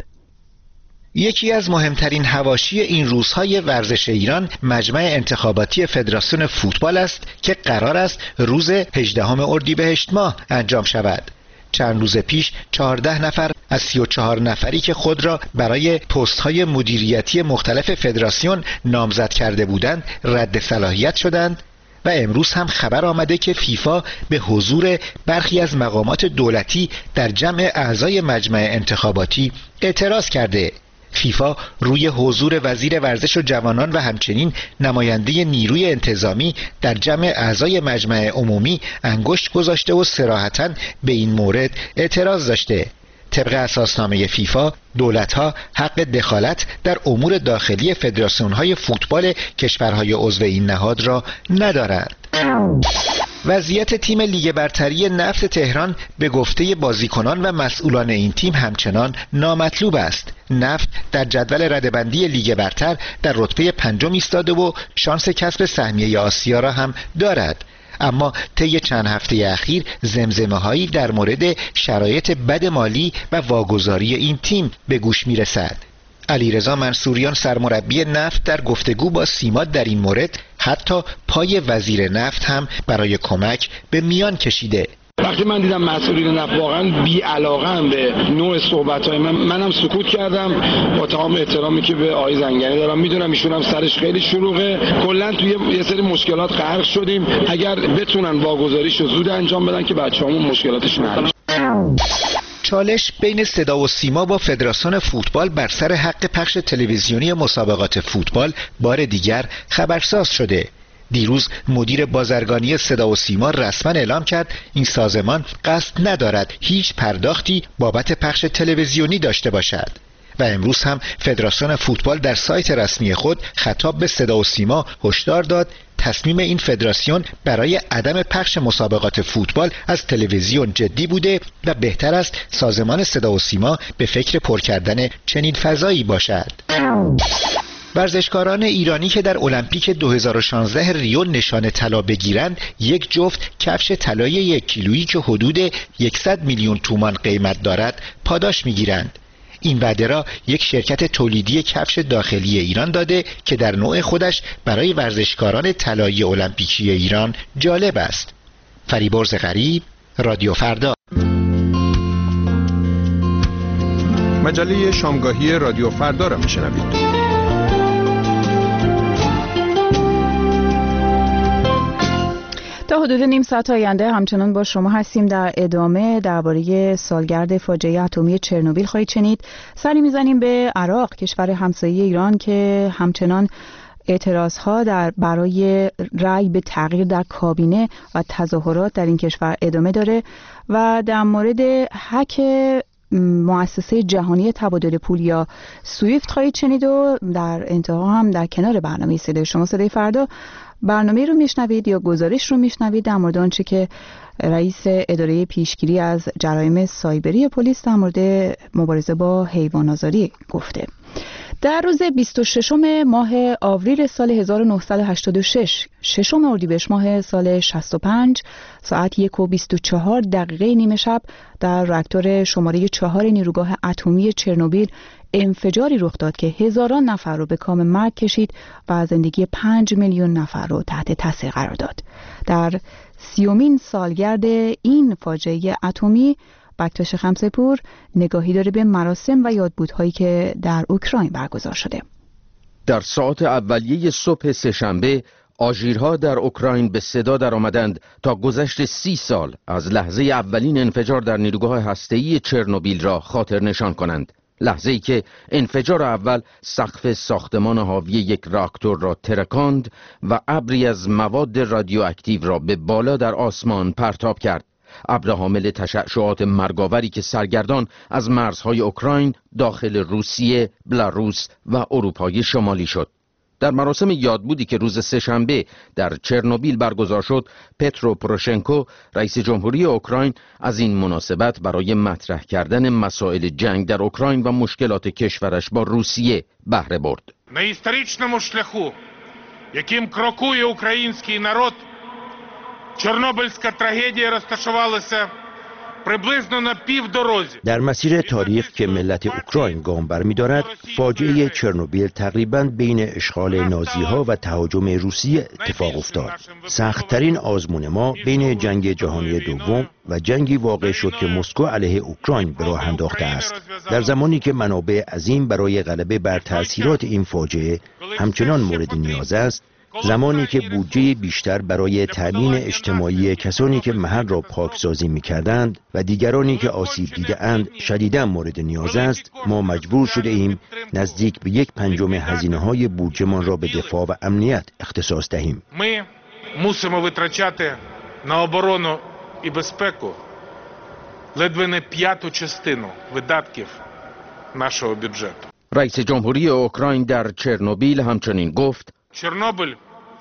Speaker 22: یکی از مهمترین حواشی این روزهای ورزش ایران مجمع انتخاباتی فدراسیون فوتبال است که قرار است روز هجدهم اردیبهشت ماه انجام شود. چند روز پیش چهارده نفر از سی و چهار نفری که خود را برای پست‌های مدیریتی مختلف فدراسیون نامزد کرده بودند رد صلاحیت شدند و امروز هم خبر آمده که فیفا به حضور برخی از مقامات دولتی در جمع اعضای مجمع انتخاباتی اعتراض کرده. فیفا روی حضور وزیر ورزش و جوانان و همچنین نماینده نیروی انتظامی در جمع اعضای مجمع عمومی انگشت گذاشته و صراحتاً به این مورد اعتراض داشته. طبق اساسنامه فیفا دولت‌ها حق دخالت در امور داخلی فدراسیون‌های فوتبال کشورهای عضو این نهاد را ندارند. وضعیت تیم لیگ برتری نفت تهران به گفته بازیکنان و مسئولان این تیم همچنان نامطلوب است. نفت در جدول رده‌بندی لیگ برتر در رتبه پنجم ایستاده و شانس کسب سهمیه آسیا را هم دارد. اما طی چند هفته اخیر زمزمه‌هایی در مورد شرایط بد مالی و واگذاری این تیم به گوش می‌رسد. علیرضا منصوریان سرمربی نفت در گفتگو با سیما در این مورد حتی پای وزیر نفت هم برای کمک به میان کشیده.
Speaker 23: وقتی من دیدم مسئولین نفت واقعا بی علاقه‌ام به نوع صحبت‌های من، منم سکوت کردم با تمام احترامی که به آقای زنگنی دارم. میدونم ایشون هم سرش خیلی شلوغه. کلا توی یه سری مشکلات غرق شدیم. اگر بتونن واگذاریشو زود انجام بدن که بچه‌هامون مشکلاتشون حل شه.
Speaker 22: چالش بین صدا و سیما با فدراسیون فوتبال بر سر حق پخش تلویزیونی مسابقات فوتبال بار دیگر خبرساز شده. دیروز مدیر بازرگانی صدا و سیما رسما اعلام کرد این سازمان قصد ندارد هیچ پرداختی بابت پخش تلویزیونی داشته باشد و امروز هم فدراسیون فوتبال در سایت رسمی خود خطاب به صدا و سیما هشدار داد تصمیم این فدراسیون برای عدم پخش مسابقات فوتبال از تلویزیون جدی بوده و بهتر است سازمان صدا و سیما به فکر پر کردن چنین فضایی باشد. ورزشکاران ایرانی که در المپیک دو هزار و شانزده ریو نشان طلا بگیرند یک جفت کفش طلای یک کیلویی که حدود صد میلیون تومان قیمت دارد پاداش میگیرند. این وعده را یک شرکت تولیدی کفش داخلی ایران داده که در نوع خودش برای ورزشکاران طلایی المپیکی ایران جالب است. فریبرز غریب، رادیو فردا.
Speaker 8: مجله شامگاهی رادیو فردا را میشنوید.
Speaker 1: تا حدود نیم ساعت آینده همچنان با شما هستیم. در ادامه درباره سالگرد فاجعه اتمی چرنوبیل خواهید شنید. سری میزنیم به عراق، کشور همسایه ایران که همچنان اعتراضها در برای رأی به تغییر در کابینه و تظاهرات در این کشور ادامه داره و در مورد هک مؤسسه جهانی تبادل پول یا سویفت خواهید شنید و در انتها هم در کنار برنامه صدای شما صدای فردا برنامه رو میشنوید یا گزارش رو میشنوید در مورد آنچه که رئیس اداره پیشگیری از جرایم سایبری پلیس در مورد مبارزه با حیوان آزاری گفته. در روز بیست و ششم ماه آوریل سال هزار و نهصد و هشتاد و شش، ششم اردیبهشت ماه سال شصت و پنج، ساعت یک و بیست و چهار دقیقه نیمه شب در راکتور شماره چهار نیروگاه اتمی چرنوبیل انفجاری رخ داد که هزاران نفر رو به کام مرگ کشید و زندگی پنج میلیون نفر رو تحت تاثیر قرار داد. در سیومین سالگرد این فاجعه اتمی، بکتاش خمسه‌پور نگاهی داره به مراسم و یادبودهایی که در اوکراین برگزار شده.
Speaker 21: در ساعات اولیه صبح سه‌شنبه آژیرها در اوکراین به صدا در آمدند تا گذشت سی سال از لحظه اولین انفجار در نیروگاه هسته‌ای چرنوبیل را خاطر نشان کنند. لحظه‌ای که انفجار اول سقف ساختمان حاوی یک راکتور را ترکاند و ابری از مواد رادیواکتیو را به بالا در آسمان پرتاب کرد. ابر حامل تشعشعات مرگاوری که سرگردان از مرزهای اوکراین، داخل روسیه، بلاروس و اروپای شمالی شد. در مراسم یادبودی که روز سه‌شنبه در چرنوبیل برگزار شد، پترو پروشنکو رئیس جمهوری اوکراین از این مناسبت برای مطرح کردن مسائل جنگ در اوکراین و مشکلات کشورش با روسیه بهره برد.
Speaker 2: На історичному шляху, яким крокує український народ, Чорнобильська трагедія розташувалася приблизно на півдорозі.
Speaker 3: در مسیر تاریخ که ملت اوکراین گام برمی‌دارد، فاجعه چرنوبیل تقریباً بین اشغال نازی‌ها و تهاجم روسیه اتفاق افتاد. سخت‌ترین آزمون ما بین جنگ جهانی دوم و جنگی واقع شد که مسکو علیه اوکراین به راه انداخته است. در زمانی که منابع عظیم برای غلبه بر تأثیرات این فاجعه همچنان مورد نیاز است، زمانی که بودجه بیشتر برای تأمین اجتماعی کسانی که محل را پاکسازی می‌کردند و دیگرانی که آسیب دیده‌اند شدیداً مورد نیاز است، ما مجبور شده ایم نزدیک به یک پنجم هزینه‌های بودجه‌مان را به دفاع و امنیت اختصاص دهیم.
Speaker 2: Ми мусимо витрачати на оборону і безпеку ледве не п'яту частину видатків нашого бюджету.
Speaker 21: رئیس جمهوری اوکراین در چرنوبیل همچنین گفت:
Speaker 2: Чорнобиль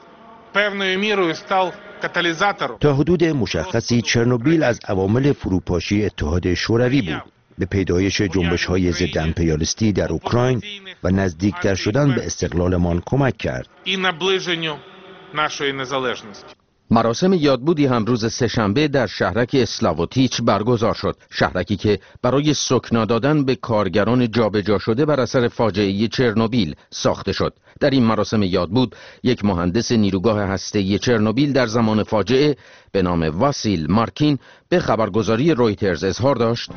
Speaker 2: певною мірою став каталізатором.
Speaker 3: تا حدود مشخصی چرنوبیل از عوامل فروپاشی اتحاد شوروی بود، به پیدایش جنبش‌های ضد امپریالیستی در اوکراین و نزدیکتر شدن به استقلالمان کمک کرد.
Speaker 2: І наближенню нашої незалежності.
Speaker 21: مراسم یادبودی هم روز سه‌شنبه در شهرک اسلاوتیچ برگزار شد، شهرکی که برای سکنا دادن به کارگران جابجا شده بر اثر فاجعه چرنوبیل ساخته شد. در این مراسم یادبود یک مهندس نیروگاه هسته‌ای چرنوبیل در زمان فاجعه به نام واسیل مارکین به خبرگزاری رویترز اظهار داشت: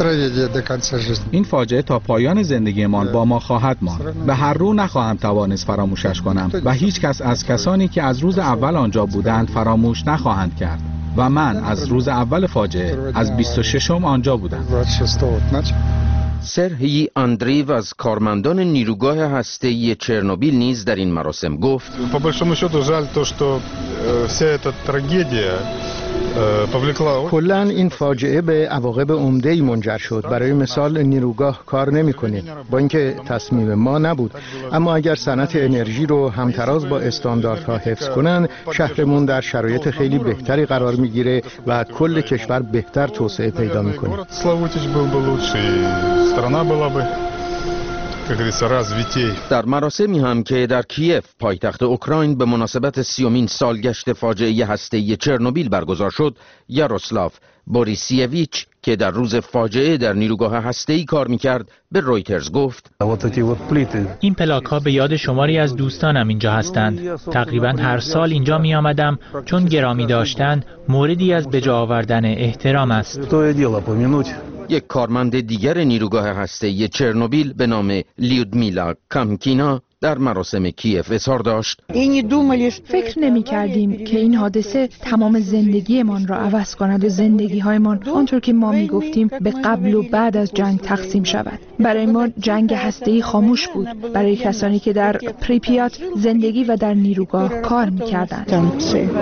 Speaker 5: این فاجعه تا پایان زندگیمان با ما خواهد ماند. به هر رو نخواهم توانست فراموشش کنم و هیچ کس از کسانی که از روز اول آنجا بودند فراموش نخواهند کرد. و من از روز اول فاجعه از بیست و ششم آنجا بودم.
Speaker 21: سرهی اندریو از کارمندان نیروگاه هسته‌ای چرنوبیل نیز در این مراسم گفت:
Speaker 23: По большому счету жаль то, что вся эта трагедия
Speaker 6: کلاً این فاجعه به عواقب عمده‌ای منجر شد. برای مثال نیروگاه کار نمی‌کنه، با اینکه تصمیم ما نبود، اما اگر صنعت انرژی رو همتراز با استانداردها حفظ کنن، شهرمون در شرایط خیلی بهتری قرار میگیره و کل کشور بهتر توسعه پیدا میکنه.
Speaker 21: در مراسمی هم که در کیف پایتخت اوکراین به مناسبت سیومین سالگشت فاجعه هسته‌ای چرنوبیل برگزار شد، یاروسلاو بوریسیویچ که در روز فاجعه در نیروگاه هسته‌ای کار می‌کرد به رویترز گفت:
Speaker 24: این پلاک‌ها به یاد شماری از دوستانم اینجا هستند. تقریباً هر سال اینجا می‌آمدم چون گرامی داشتند موردی از به جا آوردن احترام است.
Speaker 4: یک کارمند دیگر نیروگاه هسته‌ای چرنوبیل به نام لیودمیلا کامکینا در مراسم کیف اظهار داشت:
Speaker 16: فکر نمی کردیم که این حادثه تمام زندگیمان را عوض کند و زندگی هایمان آنطور که ما می گفتیم به قبل و بعد از جنگ تقسیم شود. برای ما جنگ هسته‌ای خاموش بود، برای کسانی که در پریپیات زندگی و در نیروگاه کار می کردند.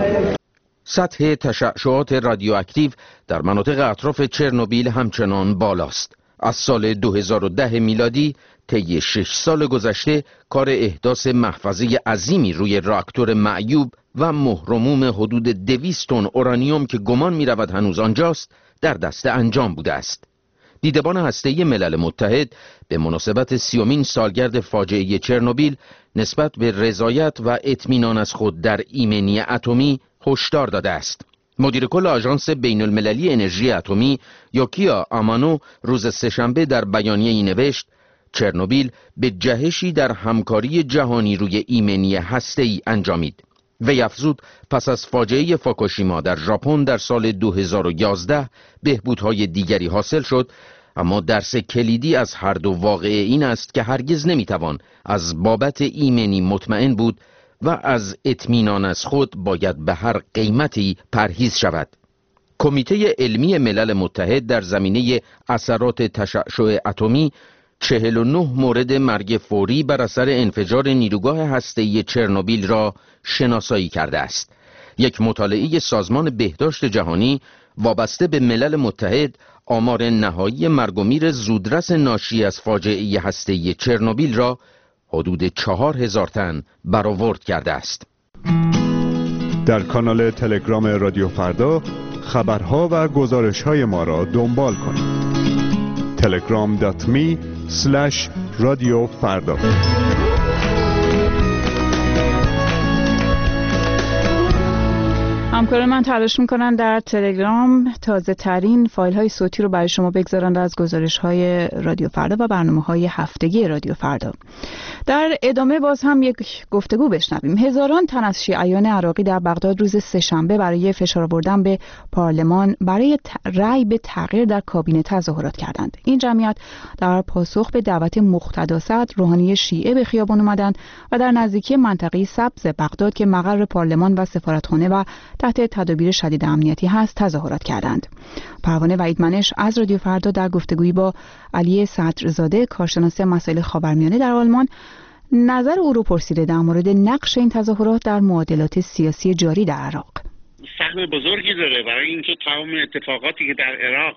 Speaker 4: سطح تشعشعات رادیواکتیو در مناطق اطراف چرنوبیل همچنان بالاست. از سال دو هزار و ده میلادی طی شش سال گذشته کار احداث محفظه عظیمی روی راکتور معیوب و مهرموم حدود دویست تن اورانیوم که گمان می رود هنوز آنجاست در دست انجام بوده است. دیدبان هسته‌ای ملل متحد به مناسبت سیومین سالگرد فاجعه چرنوبیل نسبت به رضایت و اطمینان از خود در ایمنی اتمی هشدار داده است. مدیر کل آژانس بین المللی انرژی اتمی یوکیا آمانو روز سه‌شنبه در بیانیه‌ای نوشت: چرنوبیل به جهشی در همکاری جهانی روی ایمنی هسته‌ای انجامید. وی افزود پس از فاجعه فوکوشیما در ژاپن در سال دو هزار و یازده بهبودهای دیگری حاصل شد، اما درس کلیدی از هر دو واقعه این است که هرگز نمیتوان از بابت ایمنی مطمئن بود و از اطمینان از خود باید به هر قیمتی پرهیز شود. کمیته علمی ملل متحد در زمینه اثرات تشعشع اتمی چهل و نه مورد مرگ فوری بر اثر انفجار نیروگاه هسته‌ای چرنوبیل را شناسایی کرده است. یک مطالعه سازمان بهداشت جهانی وابسته به ملل متحد آمار نهایی مرگ و میر زودرس ناشی از فاجعه هسته‌ای چرنوبیل را حدود چهار هزار تن برآورد کرده است.
Speaker 7: در کانال تلگرام رادیو فردا خبرها و گزارش‌های ما را دنبال کنید. تلگرام دات می اسلش رادیو فردا.
Speaker 1: همکاران من تلاش میکنن در تلگرام تازه ترین فایل های صوتی رو برای شما بگذارند از گزارش های رادیو فردا و برنامه های هفتگی رادیو فردا. در ادامه باز هم یک گفتگو بشنویم. هزاران تن از شیعیان عراقی در بغداد روز سه‌شنبه برای فشار آوردن به پارلمان برای رأی به تغییر در کابینه تظاهرات کردند. این جمعیت در پاسخ به دعوت مقتدا صدر روحانی شیعه به خیابان آمدند و در نزدیکی منطقه سبز بغداد که مقر پارلمان و سفارتخانه و تحت تدابیر شدید امنیتی هست تظاهرات کردند. پروانه وحیدمنش از رادیو فردا در گفتگویی با علی صدرزاده کارشناس مسائل خاورمیانه در آلمان نظر او رو پرسیده در مورد نقش این تظاهرات در معادلات سیاسی جاری در عراق.
Speaker 10: سهم بزرگی داره برای اینکه تمام اتفاقاتی که در عراق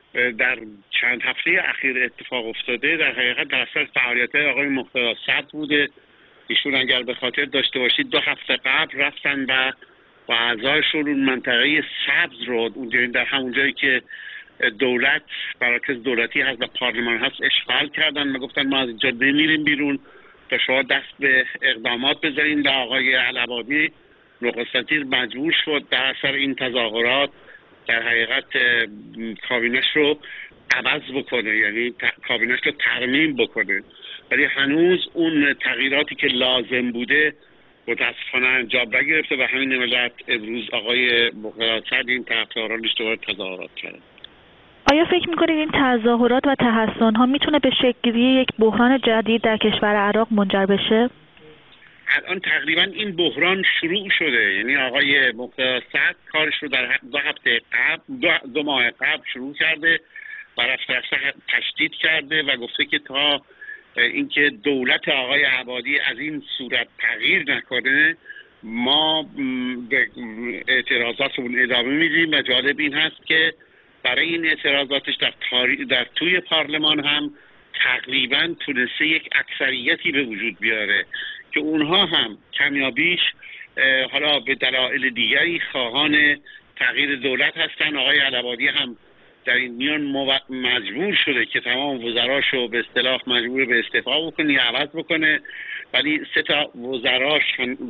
Speaker 10: در چند هفته اخیر اتفاق افتاده در حقیقت در اثر فعالیت‌های آقای مقتدا صدر بوده. ایشون اگر به خاطر داشته باشید دو هفته قبل رفتن و و اعضایشون اون منطقه سبز رو اونجا در همون جایی که دولت مراکز دولتی هست و پارلمان هست اشغال کردن و گفتن ما از اینجا نمیریم بیرون تا شما دست به اقدامات بذارین و آقای العبادی نخست وزیر مجبور شد در اثر این تظاهرات در حقیقت کابینش رو عوض بکنه، یعنی کابینش رو ترمیم بکنه، ولی هنوز اون تغییراتی که لازم بوده متاسفانه انجام نگرفته و همین علت امروز آقای مقتدا صدر این طرفدارانش دوباره تظاهرات کردن.
Speaker 11: آیا فکر میکنید این تظاهرات و تحسن‌ها میتونه به شکل‌گیری یک بحران جدید در کشور عراق منجر بشه؟
Speaker 10: الان تقریبا این بحران شروع شده، یعنی آقای مقتدا صدر کارش رو در دو هفته قبل دو, دو ماه قبل شروع کرده و رفته رفته تشدید کرده و گفته که تا اینکه دولت آقای عبادی از این صورت تغییر نکنه ما به اعتراضاتمون ادامه میدیم و جالب این هست که برای این اعتراضاتش در, در توی پارلمان هم تقریبا تونسته یک اکثریتی به وجود بیاره که اونها هم کم یا بیش حالا به دلایل دیگری خواهان تغییر دولت هستن. آقای العبادی هم در این میان مجبور شده که تمام وزراشو به اصطلاح مجبور به استعفا بکنه یا عوض بکنه، ولی سه تا وزراش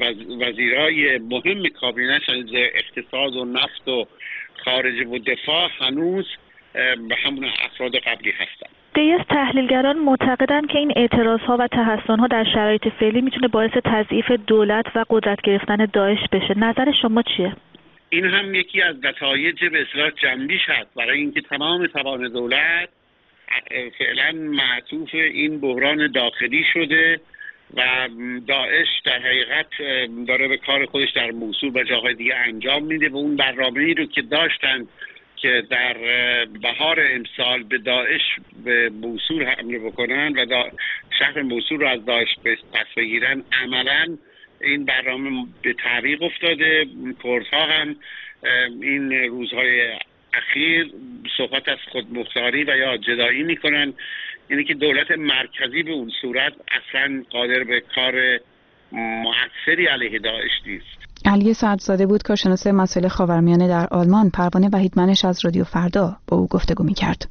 Speaker 10: وزیرای مهم کابینه اقتصاد و نفت و خارجه و دفاع هنوز به همون افراد قبلی هستن.
Speaker 11: عده‌ای از تحلیلگران معتقدند که این اعتراضها و تحسن‌ها در شرایط فعلی میتونه باعث تضعیف دولت و قدرت گرفتن داعش بشه. نظر شما چیه؟
Speaker 10: این هم یکی از نتایج به اصطلاح جنبیش هست برای اینکه تمام توان دولت فعلا معطوف این بحران داخلی شده و داعش در حقیقت داره به کار خودش در موصول و جاهای دیگه انجام میده و اون برنامه‌ای رو که داشتن که در بهار امسال به داعش به موصول حمله بکنن و شهر موصول رو از داعش پس بگیرن، عملاً این برنامه به تعویق افتاده. کردها هم این روزهای اخیر صحبت از خودمختاری و یا جدایی میکنن، یعنی که دولت مرکزی به اون صورت اصلا قادر به کار مؤثری علیه داعش نیست.
Speaker 1: علی سعدزاده بود کارشناس مسائل خاورمیانه در آلمان. پروانه وحیدمنش از رادیو فردا با او گفتگو میکرد.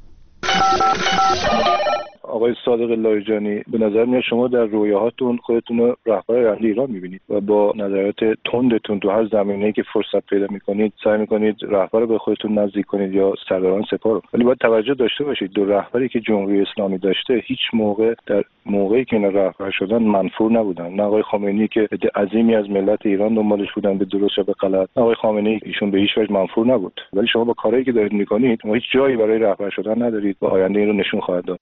Speaker 9: آقای صادق لاریجانی، به نظر میاد شما در رویاهاتون خودتون رو رهبر آینده ایران میبینید و با نظرات تندتون تو هر زمینه‌ای که فرصت پیدا میکنید سعی میکنید رهبر رو به خودتون نزدیک کنید یا سرداران سپاه رو. ولی باید توجه داشته باشید دو رهبری که جمهوری اسلامی داشته هیچ موقع در موقعی که اینا رهبر شدن منفور نبودن. نه آقای خامنه‌ای که عده عظیمی از ملت ایران دنبالش بودن به درست یا به غلط، نه آقای خامنه‌ای ایشون به هیچ وجه منفور نبود. ولی شما با کارهایی که دارید میکنید ما هیچ جایی برای رهبر شدن ندارید و آینده این رو نشون خواهد داد.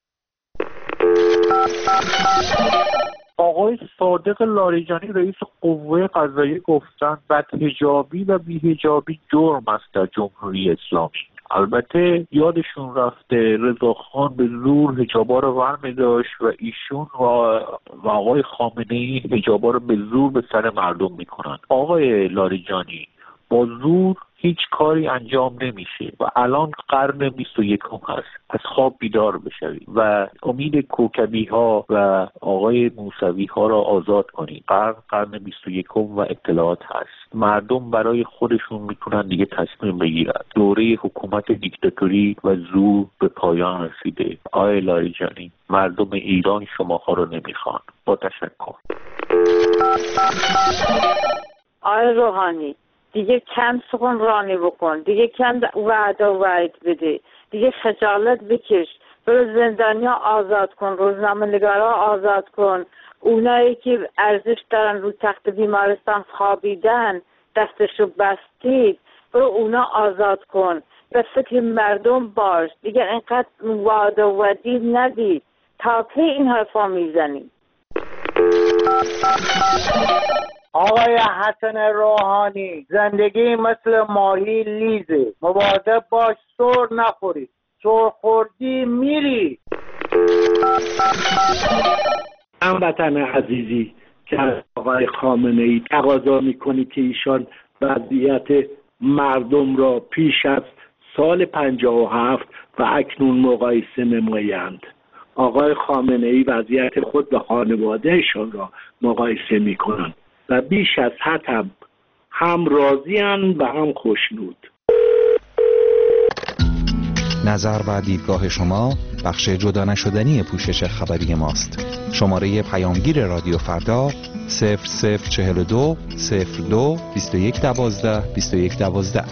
Speaker 12: آقای صادق لاریجانی رئیس قوه قضاییه گفتن بدحجابی و بی‌حجابی جرم است در جمهوری اسلامی. البته یادشون رفته رضاخان به زور حجابا رو برمی داشت و ایشون و, و آقای خامنه‌ای حجابا رو به زور به سر مردم میکنن. آقای لاریجانی، با زور هیچ کاری انجام نمیشه و الان قرن بیست و یکم هست، از خواب بیدار بشوید و امید کوکبی ها و آقای موسوی ها را آزاد کنید. قرن قرن بیست و یکم و اطلاعات هست، مردم برای خودشون میتونن دیگه تصمیم بگیرن. دوره حکومت دیکتاتوری و زور به پایان رسیده. آقای لاریجانی، مردم ایران شما ها رو نمیخوان. با تشکر.
Speaker 13: آقای روحانی، دیگه کم سخن رانی بکن، دیگه کم وعده و وعید بده، دیگه خجالت بکش، برو زندانیا آزاد کن، روزنامه نگارا آزاد کن، اونایی که ارزش دارن رو تخت بیمارستان خوابیدن دستشو بستید، برو اونا آزاد کن، به فکر مردم باش، دیگه اینقدر وعده و وعید ندید. تا کی این حرفا میزنید؟
Speaker 14: آقای حسن روحانی، زندگی مثل ماهی لیزه، مواظب باش سر نخوری، سر خوردی میری.
Speaker 23: هموطن عزیزی که از آقای خامنه‌ای تقاضا میکنی که ایشان وضعیت مردم را پیش از سال پنجاه و هفت و اکنون مقایسه نمایند. آقای خامنه‌ای وضعیت خود و خانوادهشان را مقایسه میکنند و بیش از حد هم هم راضی‌اند و هم خوشنود.
Speaker 5: نظر و دیدگاه شما بخش جدا نشدنی پوشش خبری ماست. شماره پیامگیر رادیو فردا صفر صفر چهل و دو صفر دو بیست و یک دوازده بیست و یک دوازده.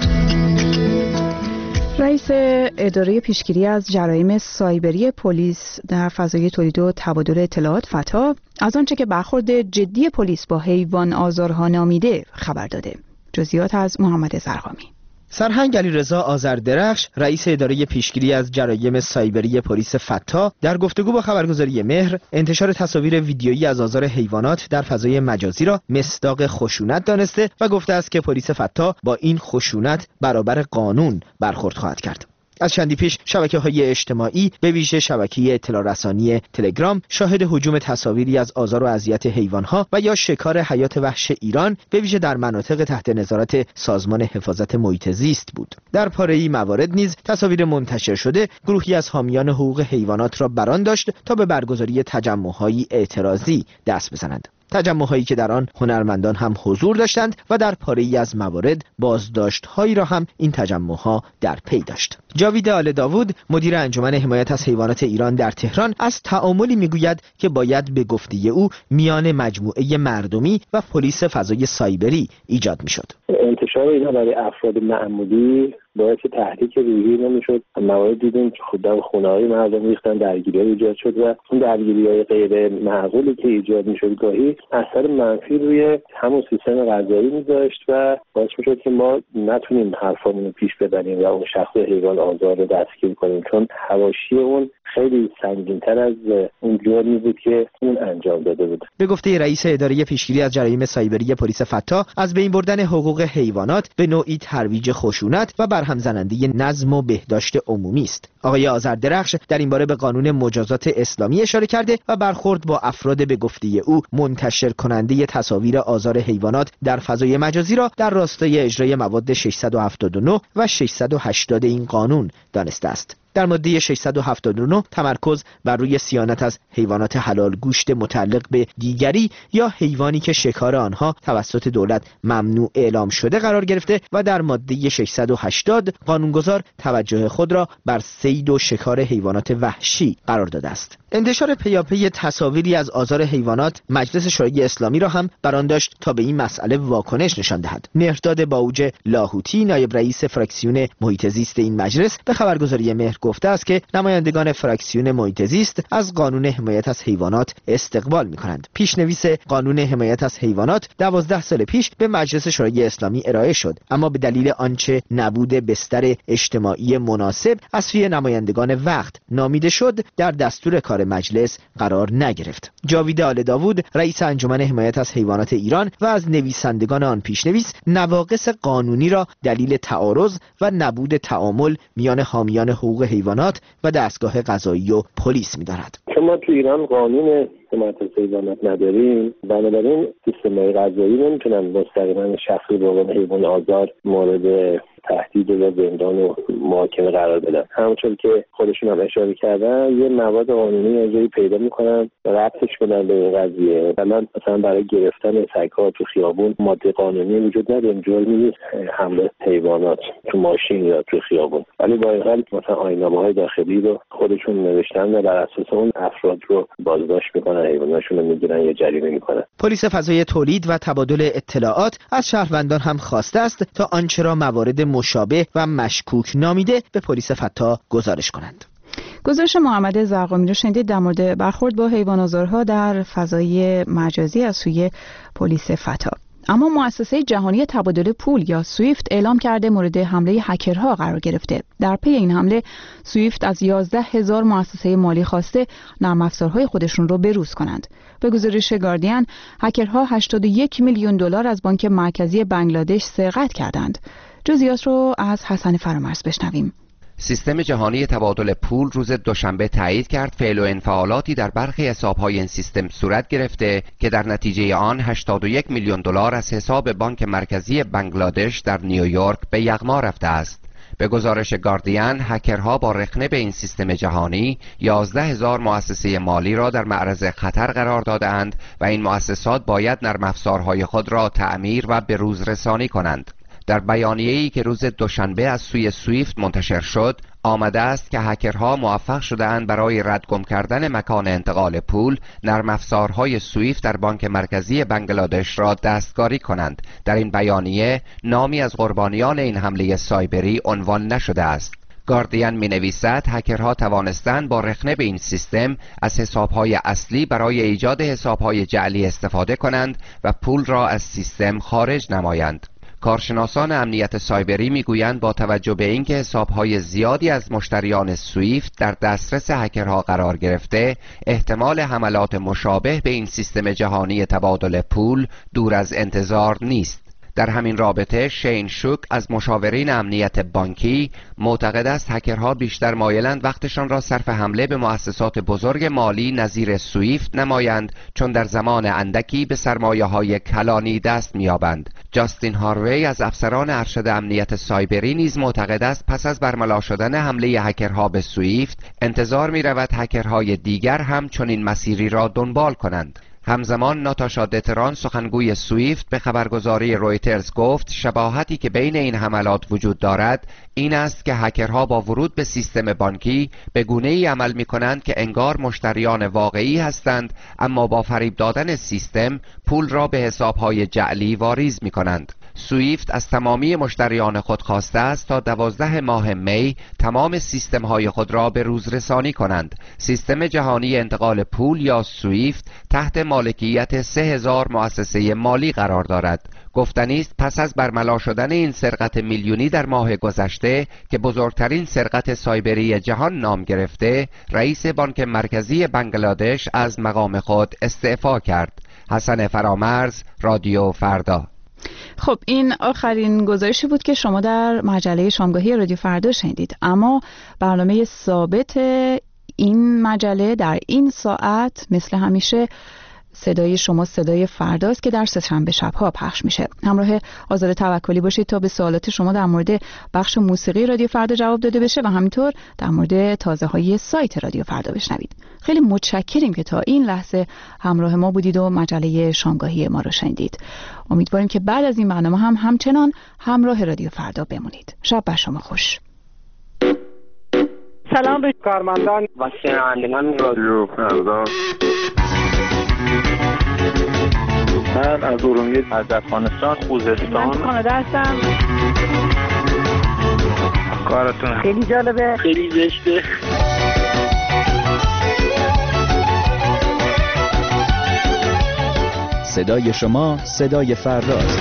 Speaker 1: رئیس اداره پیشگیری از جرایم سایبری پلیس در فضای تولید و تبادل اطلاعات فتا از آنچه که برخورد جدی پلیس با حیوان آزارها نامیده خبر داده. جزئیات از محمد زرقامی.
Speaker 25: سرهنگ علیرضا آذردرخش، رئیس اداره پیشگیری از جرایم سایبری پلیس فتا، در گفتگو با خبرگزاری مهر انتشار تصاویر ویدیویی از آزار حیوانات در فضای مجازی را مصداق خشونت دانسته و گفته است که پلیس فتا با این خشونت برابر قانون برخورد خواهد کرد. از چندی پیش شبکه‌های اجتماعی به ویژه شبکه اطلاع رسانی تلگرام شاهد هجوم تصاویری از آزار و اذیت حیوان‌ها و یا شکار حیات وحش ایران به ویژه در مناطق تحت نظارت سازمان حفاظت محیط زیست بود. در پاره‌ای موارد نیز تصاویر منتشر شده گروهی از حامیان حقوق حیوانات را بران داشت تا به برگزاری تجمع‌های اعتراضی دست بزنند. تجمع‌هایی که در آن هنرمندان هم حضور داشتند و در پاره‌ای از موارد بازداشت‌هایی را هم این تجمع‌ها در پی داشت. جاوید آل داوود مدیر انجمن حمایت از حیوانات ایران در تهران از تعاملی میگوید که باید به گفته او میان مجموعه مردمی و پلیس فضای سایبری ایجاد میشد.
Speaker 15: انتشار اینا برای افراد معمولی باعث تحریک روحی نمیشد. موارد دیدیم که خود در خونه‌های مردم ریختن، درگیری‌ها ایجاد شد و اون درگیری‌های غیر معقولی که ایجاد میشد گاهی اثر منفی روی همون سیستم قضایی میذاشت و باعث میشد که ما نتونیم حرفامون رو پیش ببریم و اون شخص حیوان آزار رو دستگیر کنیم، چون حواشی اون خیلی سنگین‌تر از اون جرمی بود که اون انجام داده بود.
Speaker 25: به گفته رئیس اداره پیشگیری از جرایم سایبری پلیس فتا، از بین بردن حقوق حیوانات به نوعی ترویج خشونت و برهم زننده نظم و بهداشت عمومی است. آقای آذردرخش در این باره به قانون مجازات اسلامی اشاره کرده و برخورد با افراد به گفته او منتشر کننده تصاویر آزار حیوانات در فضای مجازی را در راستای اجرای مواد ششصد و هفتاد و نه و ششصد و هشتاد این قانون دانسته است. در ماده ششصد و هفتاد و نه تمرکز بر روی صیانت از حیوانات حلال گوشت متعلق به دیگری یا حیوانی که شکار آنها توسط دولت ممنوع اعلام شده قرار گرفته و در ماده ششصد و هشتاد قانونگذار توجه خود را بر صید و شکار حیوانات وحشی قرار داده است. انتشار پیاپی تصاویری از آزار حیوانات مجلس شورای اسلامی را هم برآن داشت تا به این مسئله واکنش نشان دهد. مهرداد باوج لاهوتی نایب رئیس فراکسیون محیط زیست این مجلس به خبرگزاری مهر گفته است که نمایندگان فراکسیون محیط زیست از قانون حمایت از حیوانات استقبال می‌کنند. پیشنویس قانون حمایت از حیوانات دوازده سال پیش به مجلس شورای اسلامی ارائه شد، اما به دلیل آنچه نبود بستر اجتماعی مناسب از سوی نمایندگان وقت نامیده شد در دستور کار مجلس قرار نگرفت. جاوید آل داوود رئیس انجمن حمایت از حیوانات ایران و از نویسندگان آن پیشنویس نواقص قانونی را دلیل تعارض و نبود تعامل میان حامیان حقوق حیوانات و دستگاه قضایی و پلیس می‌دارد.
Speaker 15: چون ما تو ایران قانون حمایت از حیوانات نداریم، بنابراین سیستم‌های قضایی نمیتونن مستقیما شخصی به عنوان حیوان آزار مورد تهدید و زندان و محاکمه قرار بدن. همونطور که خودشون هم اشاره کردن یه مواد قانونی یه جایی پیدا میکنن و ربطش کنن به این قضیه. مثلا مثلا برای گرفتن سگ‌ها تو خیابون ماده قانونی وجود نداره، جرمی نیست حمله حیوانات تو ماشین یا تو خیابون، ولی با این حال مثلا آیین‌نامه‌های داخلی رو خودشون نوشتن و بر اساس اون افراد رو بازداشت میکنن، حیواناتشون رو میگیرن یا جریمه میکنن.
Speaker 25: پلیس فضای تولید و تبادل اطلاعات از شهروندان هم خواسته است تا آنچه را موارد مشابه و مشکوک نامیده به پلیس فتا گزارش کنند.
Speaker 1: گزارش محمد زرقامی رو شنیدید در مورد برخورد با حیوان‌آزارها در فضای مجازی از سوی پلیس فتا. اما مؤسسه جهانی تبادل پول یا سویفت اعلام کرده مورد حمله هکرها قرار گرفته. در پی این حمله سویفت از یازده هزار مؤسسه مالی خواسته نرم افزارهای خودشون رو بروز کنند. به گزارش گاردین هکرها هشتاد و یک میلیون دلار از بانک مرکزی بنگلادش سرقت کردند. جزئیات رو از حسن فرامرز بشنویم.
Speaker 17: سیستم جهانی تبادل پول روز دوشنبه تایید کرد فعل و انفعالاتی در برخی حساب‌های این سیستم صورت گرفته که در نتیجه آن هشتاد و یک میلیون دلار از حساب بانک مرکزی بنگلادش در نیویورک به یغما رفته است. به گزارش گاردین هکرها با رخنه به این سیستم جهانی یازده هزار مؤسسه مالی را در معرض خطر قرار دادند و این مؤسسات باید نرم افزارهای خود را تعمیر و به روز رسانی کنند. در بیانیه‌ای که روز دوشنبه از سوی سویفت منتشر شد آمده است که هکرها موفق شده‌اند برای ردگم کردن مکان انتقال پول نرم افزارهای سویفت در بانک مرکزی بنگلادش را دستکاری کنند. در این بیانیه نامی از قربانیان این حمله سایبری عنوان نشده است. گاردین می نویسد هکرها توانستند با رخنه به این سیستم از حسابهای اصلی برای ایجاد حسابهای جعلی استفاده کنند و پول را از سیستم خارج نمایند. کارشناسان امنیت سایبری میگویند با توجه به اینکه حساب‌های زیادی از مشتریان سویفت در دسترس هکرها قرار گرفته، احتمال حملات مشابه به این سیستم جهانی تبادل پول دور از انتظار نیست. در همین رابطه شین شوک از مشاورین امنیت بانکی معتقد است هکرها بیشتر مایلند وقتشان را صرف حمله به مؤسسات بزرگ مالی نظیر سویفت نمایند، چون در زمان اندکی به سرمایه‌های کلانی دست می‌یابند. جاستین هاروی از افسران ارشد امنیت سایبری نیز معتقد است پس از برملا شدن حمله هکرها به سویفت انتظار می‌رود هکرهای دیگر هم چنین مسیری را دنبال کنند. همزمان ناتاشا دتران سخنگوی سویفت به خبرگزاری رویترز گفت شباهتی که بین این حملات وجود دارد این است که هکرها با ورود به سیستم بانکی به گونه‌ای عمل می‌کنند که انگار مشتریان واقعی هستند، اما با فریب دادن سیستم پول را به حساب‌های جعلی واریز می‌کنند. سویفت از تمامی مشتریان خود خواسته است تا دوازده ماه می تمام سیستم‌های خود را به روز رسانی کنند. سیستم جهانی انتقال پول یا سویفت تحت مالکیت سه هزار مؤسسه مالی قرار دارد. گفتنی است پس از برملا شدن این سرقت میلیونی در ماه گذشته که بزرگترین سرقت سایبری جهان نام گرفته، رئیس بانک مرکزی بنگلادش از مقام خود استعفا کرد. حسن فرامرز، رادیو فردا.
Speaker 1: خب این آخرین گزارشی بود که شما در مجله شامگاهی رادیو فردا شنیدید، اما برنامه ثابت این مجله در این ساعت مثل همیشه صدای شما صدای فرداست که در سه‌شنبه شب‌ها پخش میشه. همراه آزاد توکلی باشید تا به سوالات شما در مورد بخش موسیقی رادیو فردا جواب داده بشه و همینطور در مورد تازه‌های سایت رادیو فردا بشنوید. خیلی متشکریم که تا این لحظه همراه ما بودید و مجله شامگاهی ما رو شنیدید. امیدواریم که بعد از این برنامه هم همچنان همراه رادیو فردا بمونید. شب بر شما خوش.
Speaker 8: سلام به کارمندان و شنوندگان رادیو فردا.
Speaker 18: من از ارومیه از افغانستان خوزستان
Speaker 8: من کانادا هستم.
Speaker 18: کارتون
Speaker 8: خیلی جالبه،
Speaker 18: خیلی زشته.
Speaker 25: صدای شما صدای فرداست.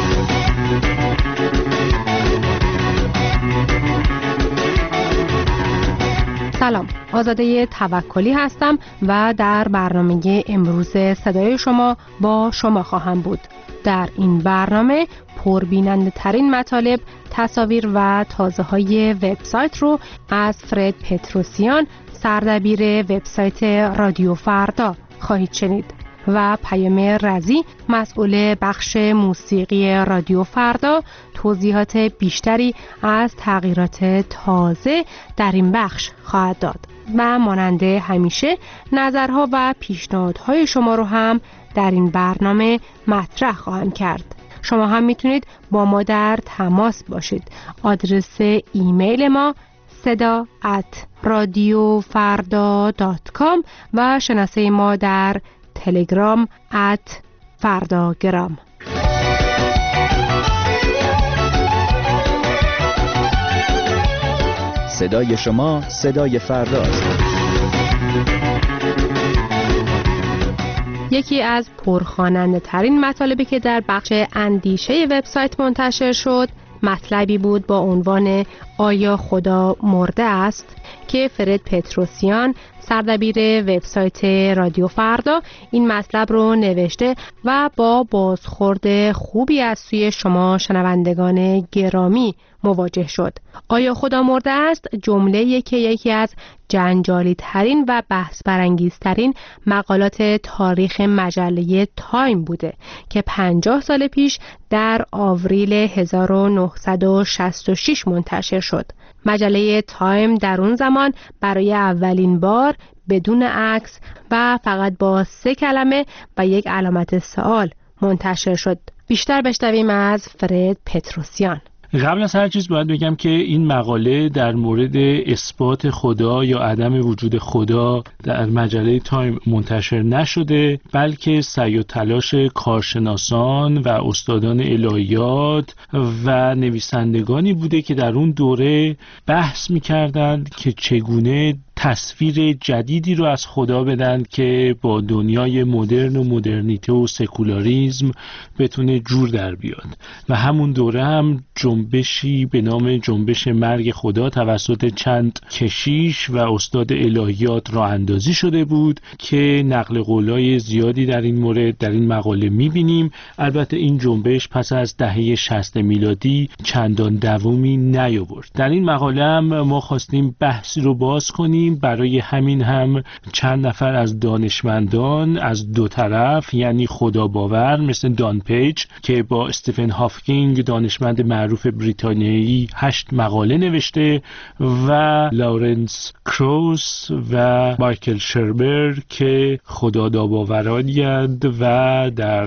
Speaker 19: سلام، آزاده توکلی هستم و در برنامه امروز صدای شما با شما خواهم بود. در این برنامه پربیننده ترین مطالب، تصاویر و تازه های وبسایت رو از فرد پتروسیان، سردبیر وبسایت رادیو فردا خواهید شنید و پیام رضی، مسئول بخش موسیقی رادیو فردا، توضیحات بیشتری از تغییرات تازه در این بخش خواهد داد و مانند همیشه نظرها و پیشنهادهای شما رو هم در این برنامه مطرح خواهم کرد. شما هم میتونید با ما در تماس باشید. آدرس ایمیل ما صدا ات رادیو فردا دات کام و شناسه ما در تلگرام ات فرداگرام.
Speaker 25: صدای شما صدای فرداست.
Speaker 19: یکی از پرخواننده ترین مطالبی که در بخش اندیشه وبسایت منتشر شد مطلبی بود با عنوان آیا خدا مرده است که فرد پتروسیان، سردبیر وبسایت رادیو فردا، این مطلب رو نوشته و با بازخورد خوبی از سوی شما شنوندگان گرامی مواجه شد. آیا خدا مرده است؟ جمله‌ای که یکی از جنجالی ترین و بحث برانگیز ترین مقالات تاریخ مجله تایم بوده که پنجاه سال پیش در آوریل هزار و نهصد و شصت و شش منتشر شد. مجله تایم در اون زمان برای اولین بار بدون عکس و فقط با سه کلمه و یک علامت سوال منتشر شد. بیشتر بشنویم از فرد پتروسیان.
Speaker 24: قبل از هر چیز باید بگم که این مقاله در مورد اثبات خدا یا عدم وجود خدا در مجله تایم منتشر نشده، بلکه سعی و تلاش کارشناسان و استادان الهیات و نویسندگانی بوده که در اون دوره بحث می‌کردند که چگونه تصویر جدیدی رو از خدا بدن که با دنیای مدرن و مدرنیته و سکولاریسم بتونه جور در بیاد. و همون دوره هم جنبشی به نام جنبش مرگ خدا توسط چند کشیش و استاد الهیات راه اندازی شده بود که نقل قولای زیادی در این مورد در این مقاله می‌بینیم. البته این جنبش پس از دهه شصت میلادی چندان دوامی نیاورد. در این مقاله هم ما خواستیم بحثی رو باز کنیم کردیم. برای همین هم چند نفر از دانشمندان از دو طرف، یعنی خدا باور مثل دان پیج که با استیفن هاکینگ دانشمند معروف بریتانیایی هشت مقاله نوشته و لارنس کروس و مایکل شربر که خدا باورانی‌اند و در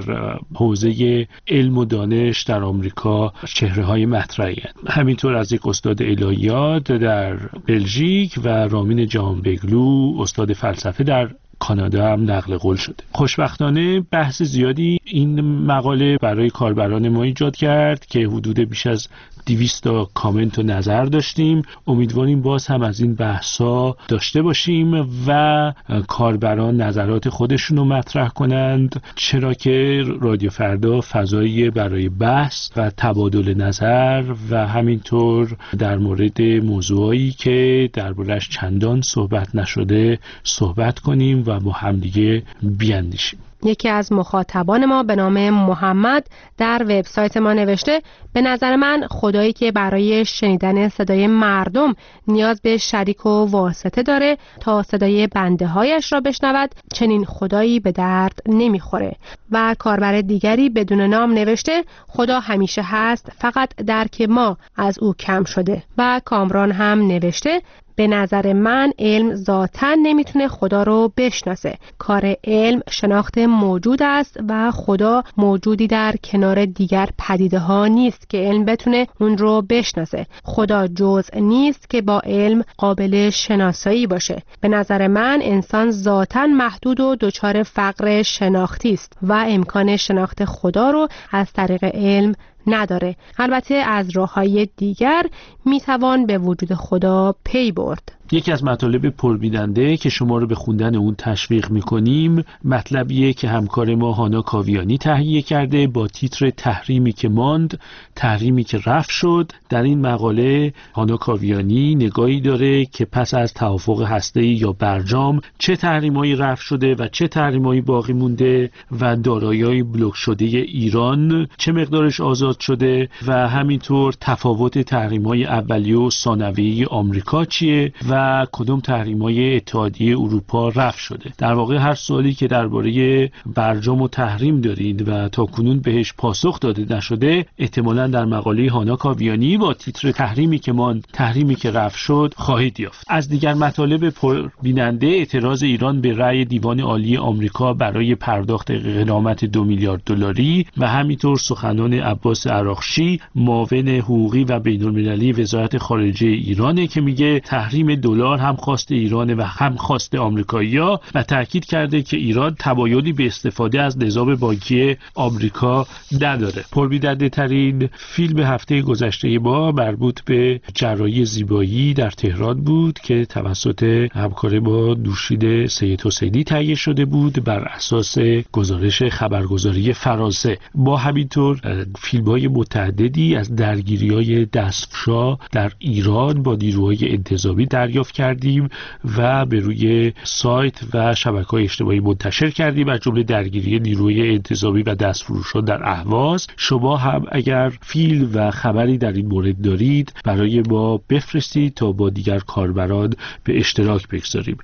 Speaker 24: حوزه علم و دانش در آمریکا چهره‌های مطرحی هستند. همینطور از یک استاد الهیات در بلژیک و رامین جهانبگلو استاد فلسفه در کانادا هم نقل قول شده. خوشبختانه بحث زیادی این مقاله برای کاربران ما ایجاد کرد که حدود بیش از دویست تا کامنت و نظر داشتیم. امیدواریم باز هم از این بحثا داشته باشیم و کاربران نظرات خودشون رو مطرح کنند، چرا که رادیو فردا فضایی برای بحث و تبادل نظر و همینطور در مورد موضوعایی که درباره‌اش چندان صحبت نشده صحبت کنیم و با همدیگه بیاندیشیم.
Speaker 19: یکی از مخاطبان ما به نام محمد در وبسایت ما نوشته: به نظر من خدایی که برای شنیدن صدای مردم نیاز به شریک و واسطه داره تا صدای بنده هایش را بشنود، چنین خدایی به درد نمیخوره. و کاربر دیگری بدون نام نوشته: خدا همیشه هست، فقط درک ما از او کم شده. و کامران هم نوشته: به نظر من علم ذاتاً نمیتونه خدا رو بشناسه. کار علم شناخت موجود است و خدا موجودی در کنار دیگر پدیده ها نیست که علم بتونه اون رو بشناسه. خدا جزء نیست که با علم قابل شناسایی باشه. به نظر من انسان ذاتاً محدود و دچار فقر شناختی است و امکان شناخت خدا رو از طریق علم نداره. البته از راه‌های دیگر میتوان به وجود خدا پی برد.
Speaker 24: یکی از مطالب پربیننده که شما رو به خوندن اون تشویق میکنیم مطلبیه که همکار ما هانا کاویانی تهیه کرده با تیتر تحریمی که ماند، تحریمی که رفع شد. در این مقاله هانا کاویانی نگاهی داره که پس از توافق هسته‌ای یا برجام چه تحریمایی رفع شده و چه تحریمایی باقی مونده و دارایی‌های بلوک شده ایران چه مقدارش آزاد شده و همینطور تفاوت تحریم‌های اولیه و ثانویه آمریکا چیه و و کدوم تحریم‌های اتحادیه اروپا رفع شده. در واقع هر سوالی که درباره برجام و تحریم دارید و تاکنون بهش پاسخ داده نشده، احتمالاً در مقاله هانا کاویانی با تیتر تحریمی که ما تحریمی که رفع شد خواهید یافت. از دیگر مطالب پربیننده اعتراض ایران به رأی دیوان عالی آمریکا برای پرداخت غرامت دو میلیارد دلاری و همینطور سخنان عباس عراقچی معاون حقوقی و بین‌المللی وزارت خارجه ایرانه که میگه تحریم دلار هم خواست ایران و هم خواست آمریکایی‌ها و تاکید کرده که ایران تمایلی به استفاده از نظام بانکی آمریکا نداره. پربیننده ترین فیلم هفته گذشته ما مربوط به جراحی زیبایی در تهران بود که توسط همکار ما نوشین سید حسینی تهیه شده بود بر اساس گزارش خبرگزاری فرانسه. با همینطور فیلم‌های متعددی از درگیری‌های دستفشا در ایران با نیروهای انتظامی دریافت کردیم و به روی سایت و شبکه‌های اجتماعی منتشر کردیم، از جمله درگیری نیروی انتظامی و دستفروشان در اهواز. شما هم اگر فیلم و خبری در این مورد دارید برای ما بفرستید تا با دیگر کاربران به اشتراک بگذاریم.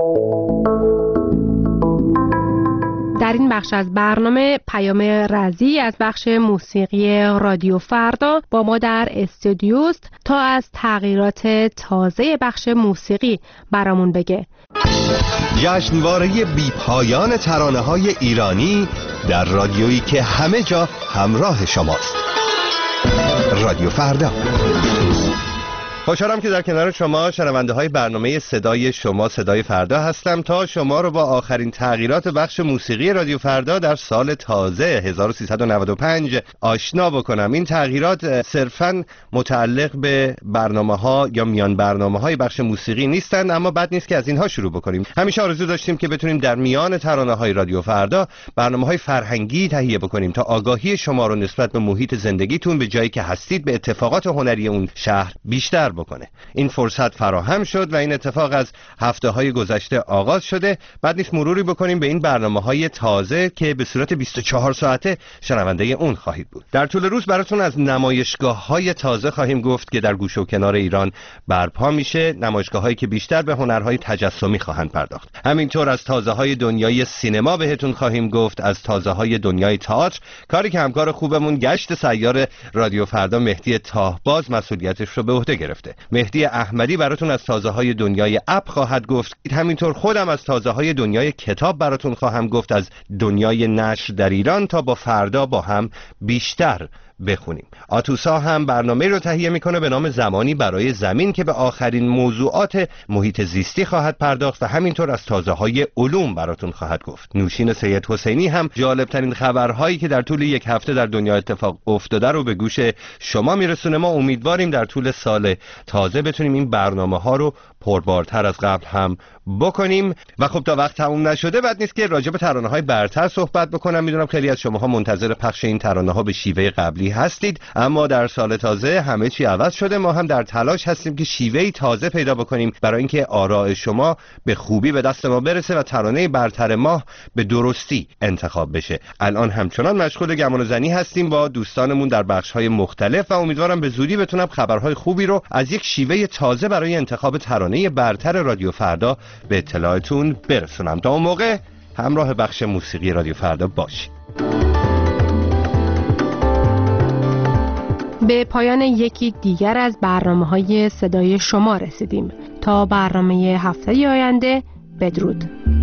Speaker 19: در این بخش از برنامه پیام رضی از بخش موسیقی رادیو فردا با ما در استودیوست تا از تغییرات تازه بخش موسیقی برامون بگه.
Speaker 21: جشنواره بی پایان ترانه‌های ایرانی در رادیویی که همه جا همراه شماست. رادیو فردا. خوشحالم که در کنار شما شنونده های برنامه صدای شما صدای فردا هستم تا شما رو با آخرین تغییرات بخش موسیقی رادیو فردا در سال تازه هزار و سیصد و نود و پنج آشنا بکنم. این تغییرات صرفاً متعلق به برنامه ها یا میان برنامه های بخش موسیقی نیستند، اما بد نیست که از اینها شروع بکنیم. همیشه آرزو داشتیم که بتونیم در میان ترانه های رادیو فردا برنامه های فرهنگی تهیه بکنیم تا آگاهی شما رو نسبت به محیط زندگیتون به جایی که هستید به اتفاقات هنری اون شهر بیشتر بهتر بکنه. این فرصت فراهم شد و این اتفاق از هفته های گذشته آغاز شده. بعد نیست مروری بکنیم به این برنامه های تازه که به صورت بیست و چهار ساعته شنونده اون خواهید بود. در طول روز براتون از نمایشگاه های تازه خواهیم گفت که در گوشه و کنار ایران برپا میشه، نمایشگاه هایی که بیشتر به هنرهای تجسمی خواهند پرداخت. همینطور از تازه های دنیای سینما بهتون خواهیم گفت، از تازه های دنیای تئاتر، کاری که همکار خوبمون گشت سیار رادیو فردا مهدی تاهباز مسئولیتش رو به عهده گرفته. مهدی احمدی براتون از تازه های دنیای اپ خواهد گفت. همینطور خودم از تازه های دنیای کتاب براتون خواهم گفت، از دنیای نشر در ایران تا با فردا با هم بیشتر بخونیم. آتوسا هم برنامه رو تهیه میکنه به نام زمانی برای زمین که به آخرین موضوعات محیط زیستی خواهد پرداخت و همینطور از تازه های علوم براتون خواهد گفت. نوشین سید حسینی هم جالب ترین خبرهایی که در طول یک هفته در دنیا اتفاق افتاده رو به گوش شما میرسونه. ما امیدواریم در طول سال تازه بتونیم این برنامه ها رو پربارتر از قبل هم بکنیم. و خب تا وقت تموم نشده بد نیست که راجع به ترانه‌های برتر صحبت بکنم. میدونم خیلی از شماها منتظر پخش این ترانه‌ها به شیوه قبلی هستید، اما در سال تازه همه چی عوض شده. ما هم در تلاش هستیم که شیوهی تازه پیدا بکنیم برای اینکه آراء شما به خوبی به دست ما برسه و ترانه برتر ماه به درستی انتخاب بشه. الان همچنان مشغول گمان و زنی هستیم با دوستانمون در بخش‌های مختلف و امیدوارم به زودی بتونم خبرهای خوبی رو از یک شیوه تازه برای انتخاب ترانه برتر رادیو فردا به اطلاعتون برسونم. تا اون موقع همراه بخش موسیقی رادیو فردا باشید.
Speaker 19: به پایان یکی دیگر از برنامه‌های صدای شما رسیدیم. تا برنامه هفته آینده، بدرود.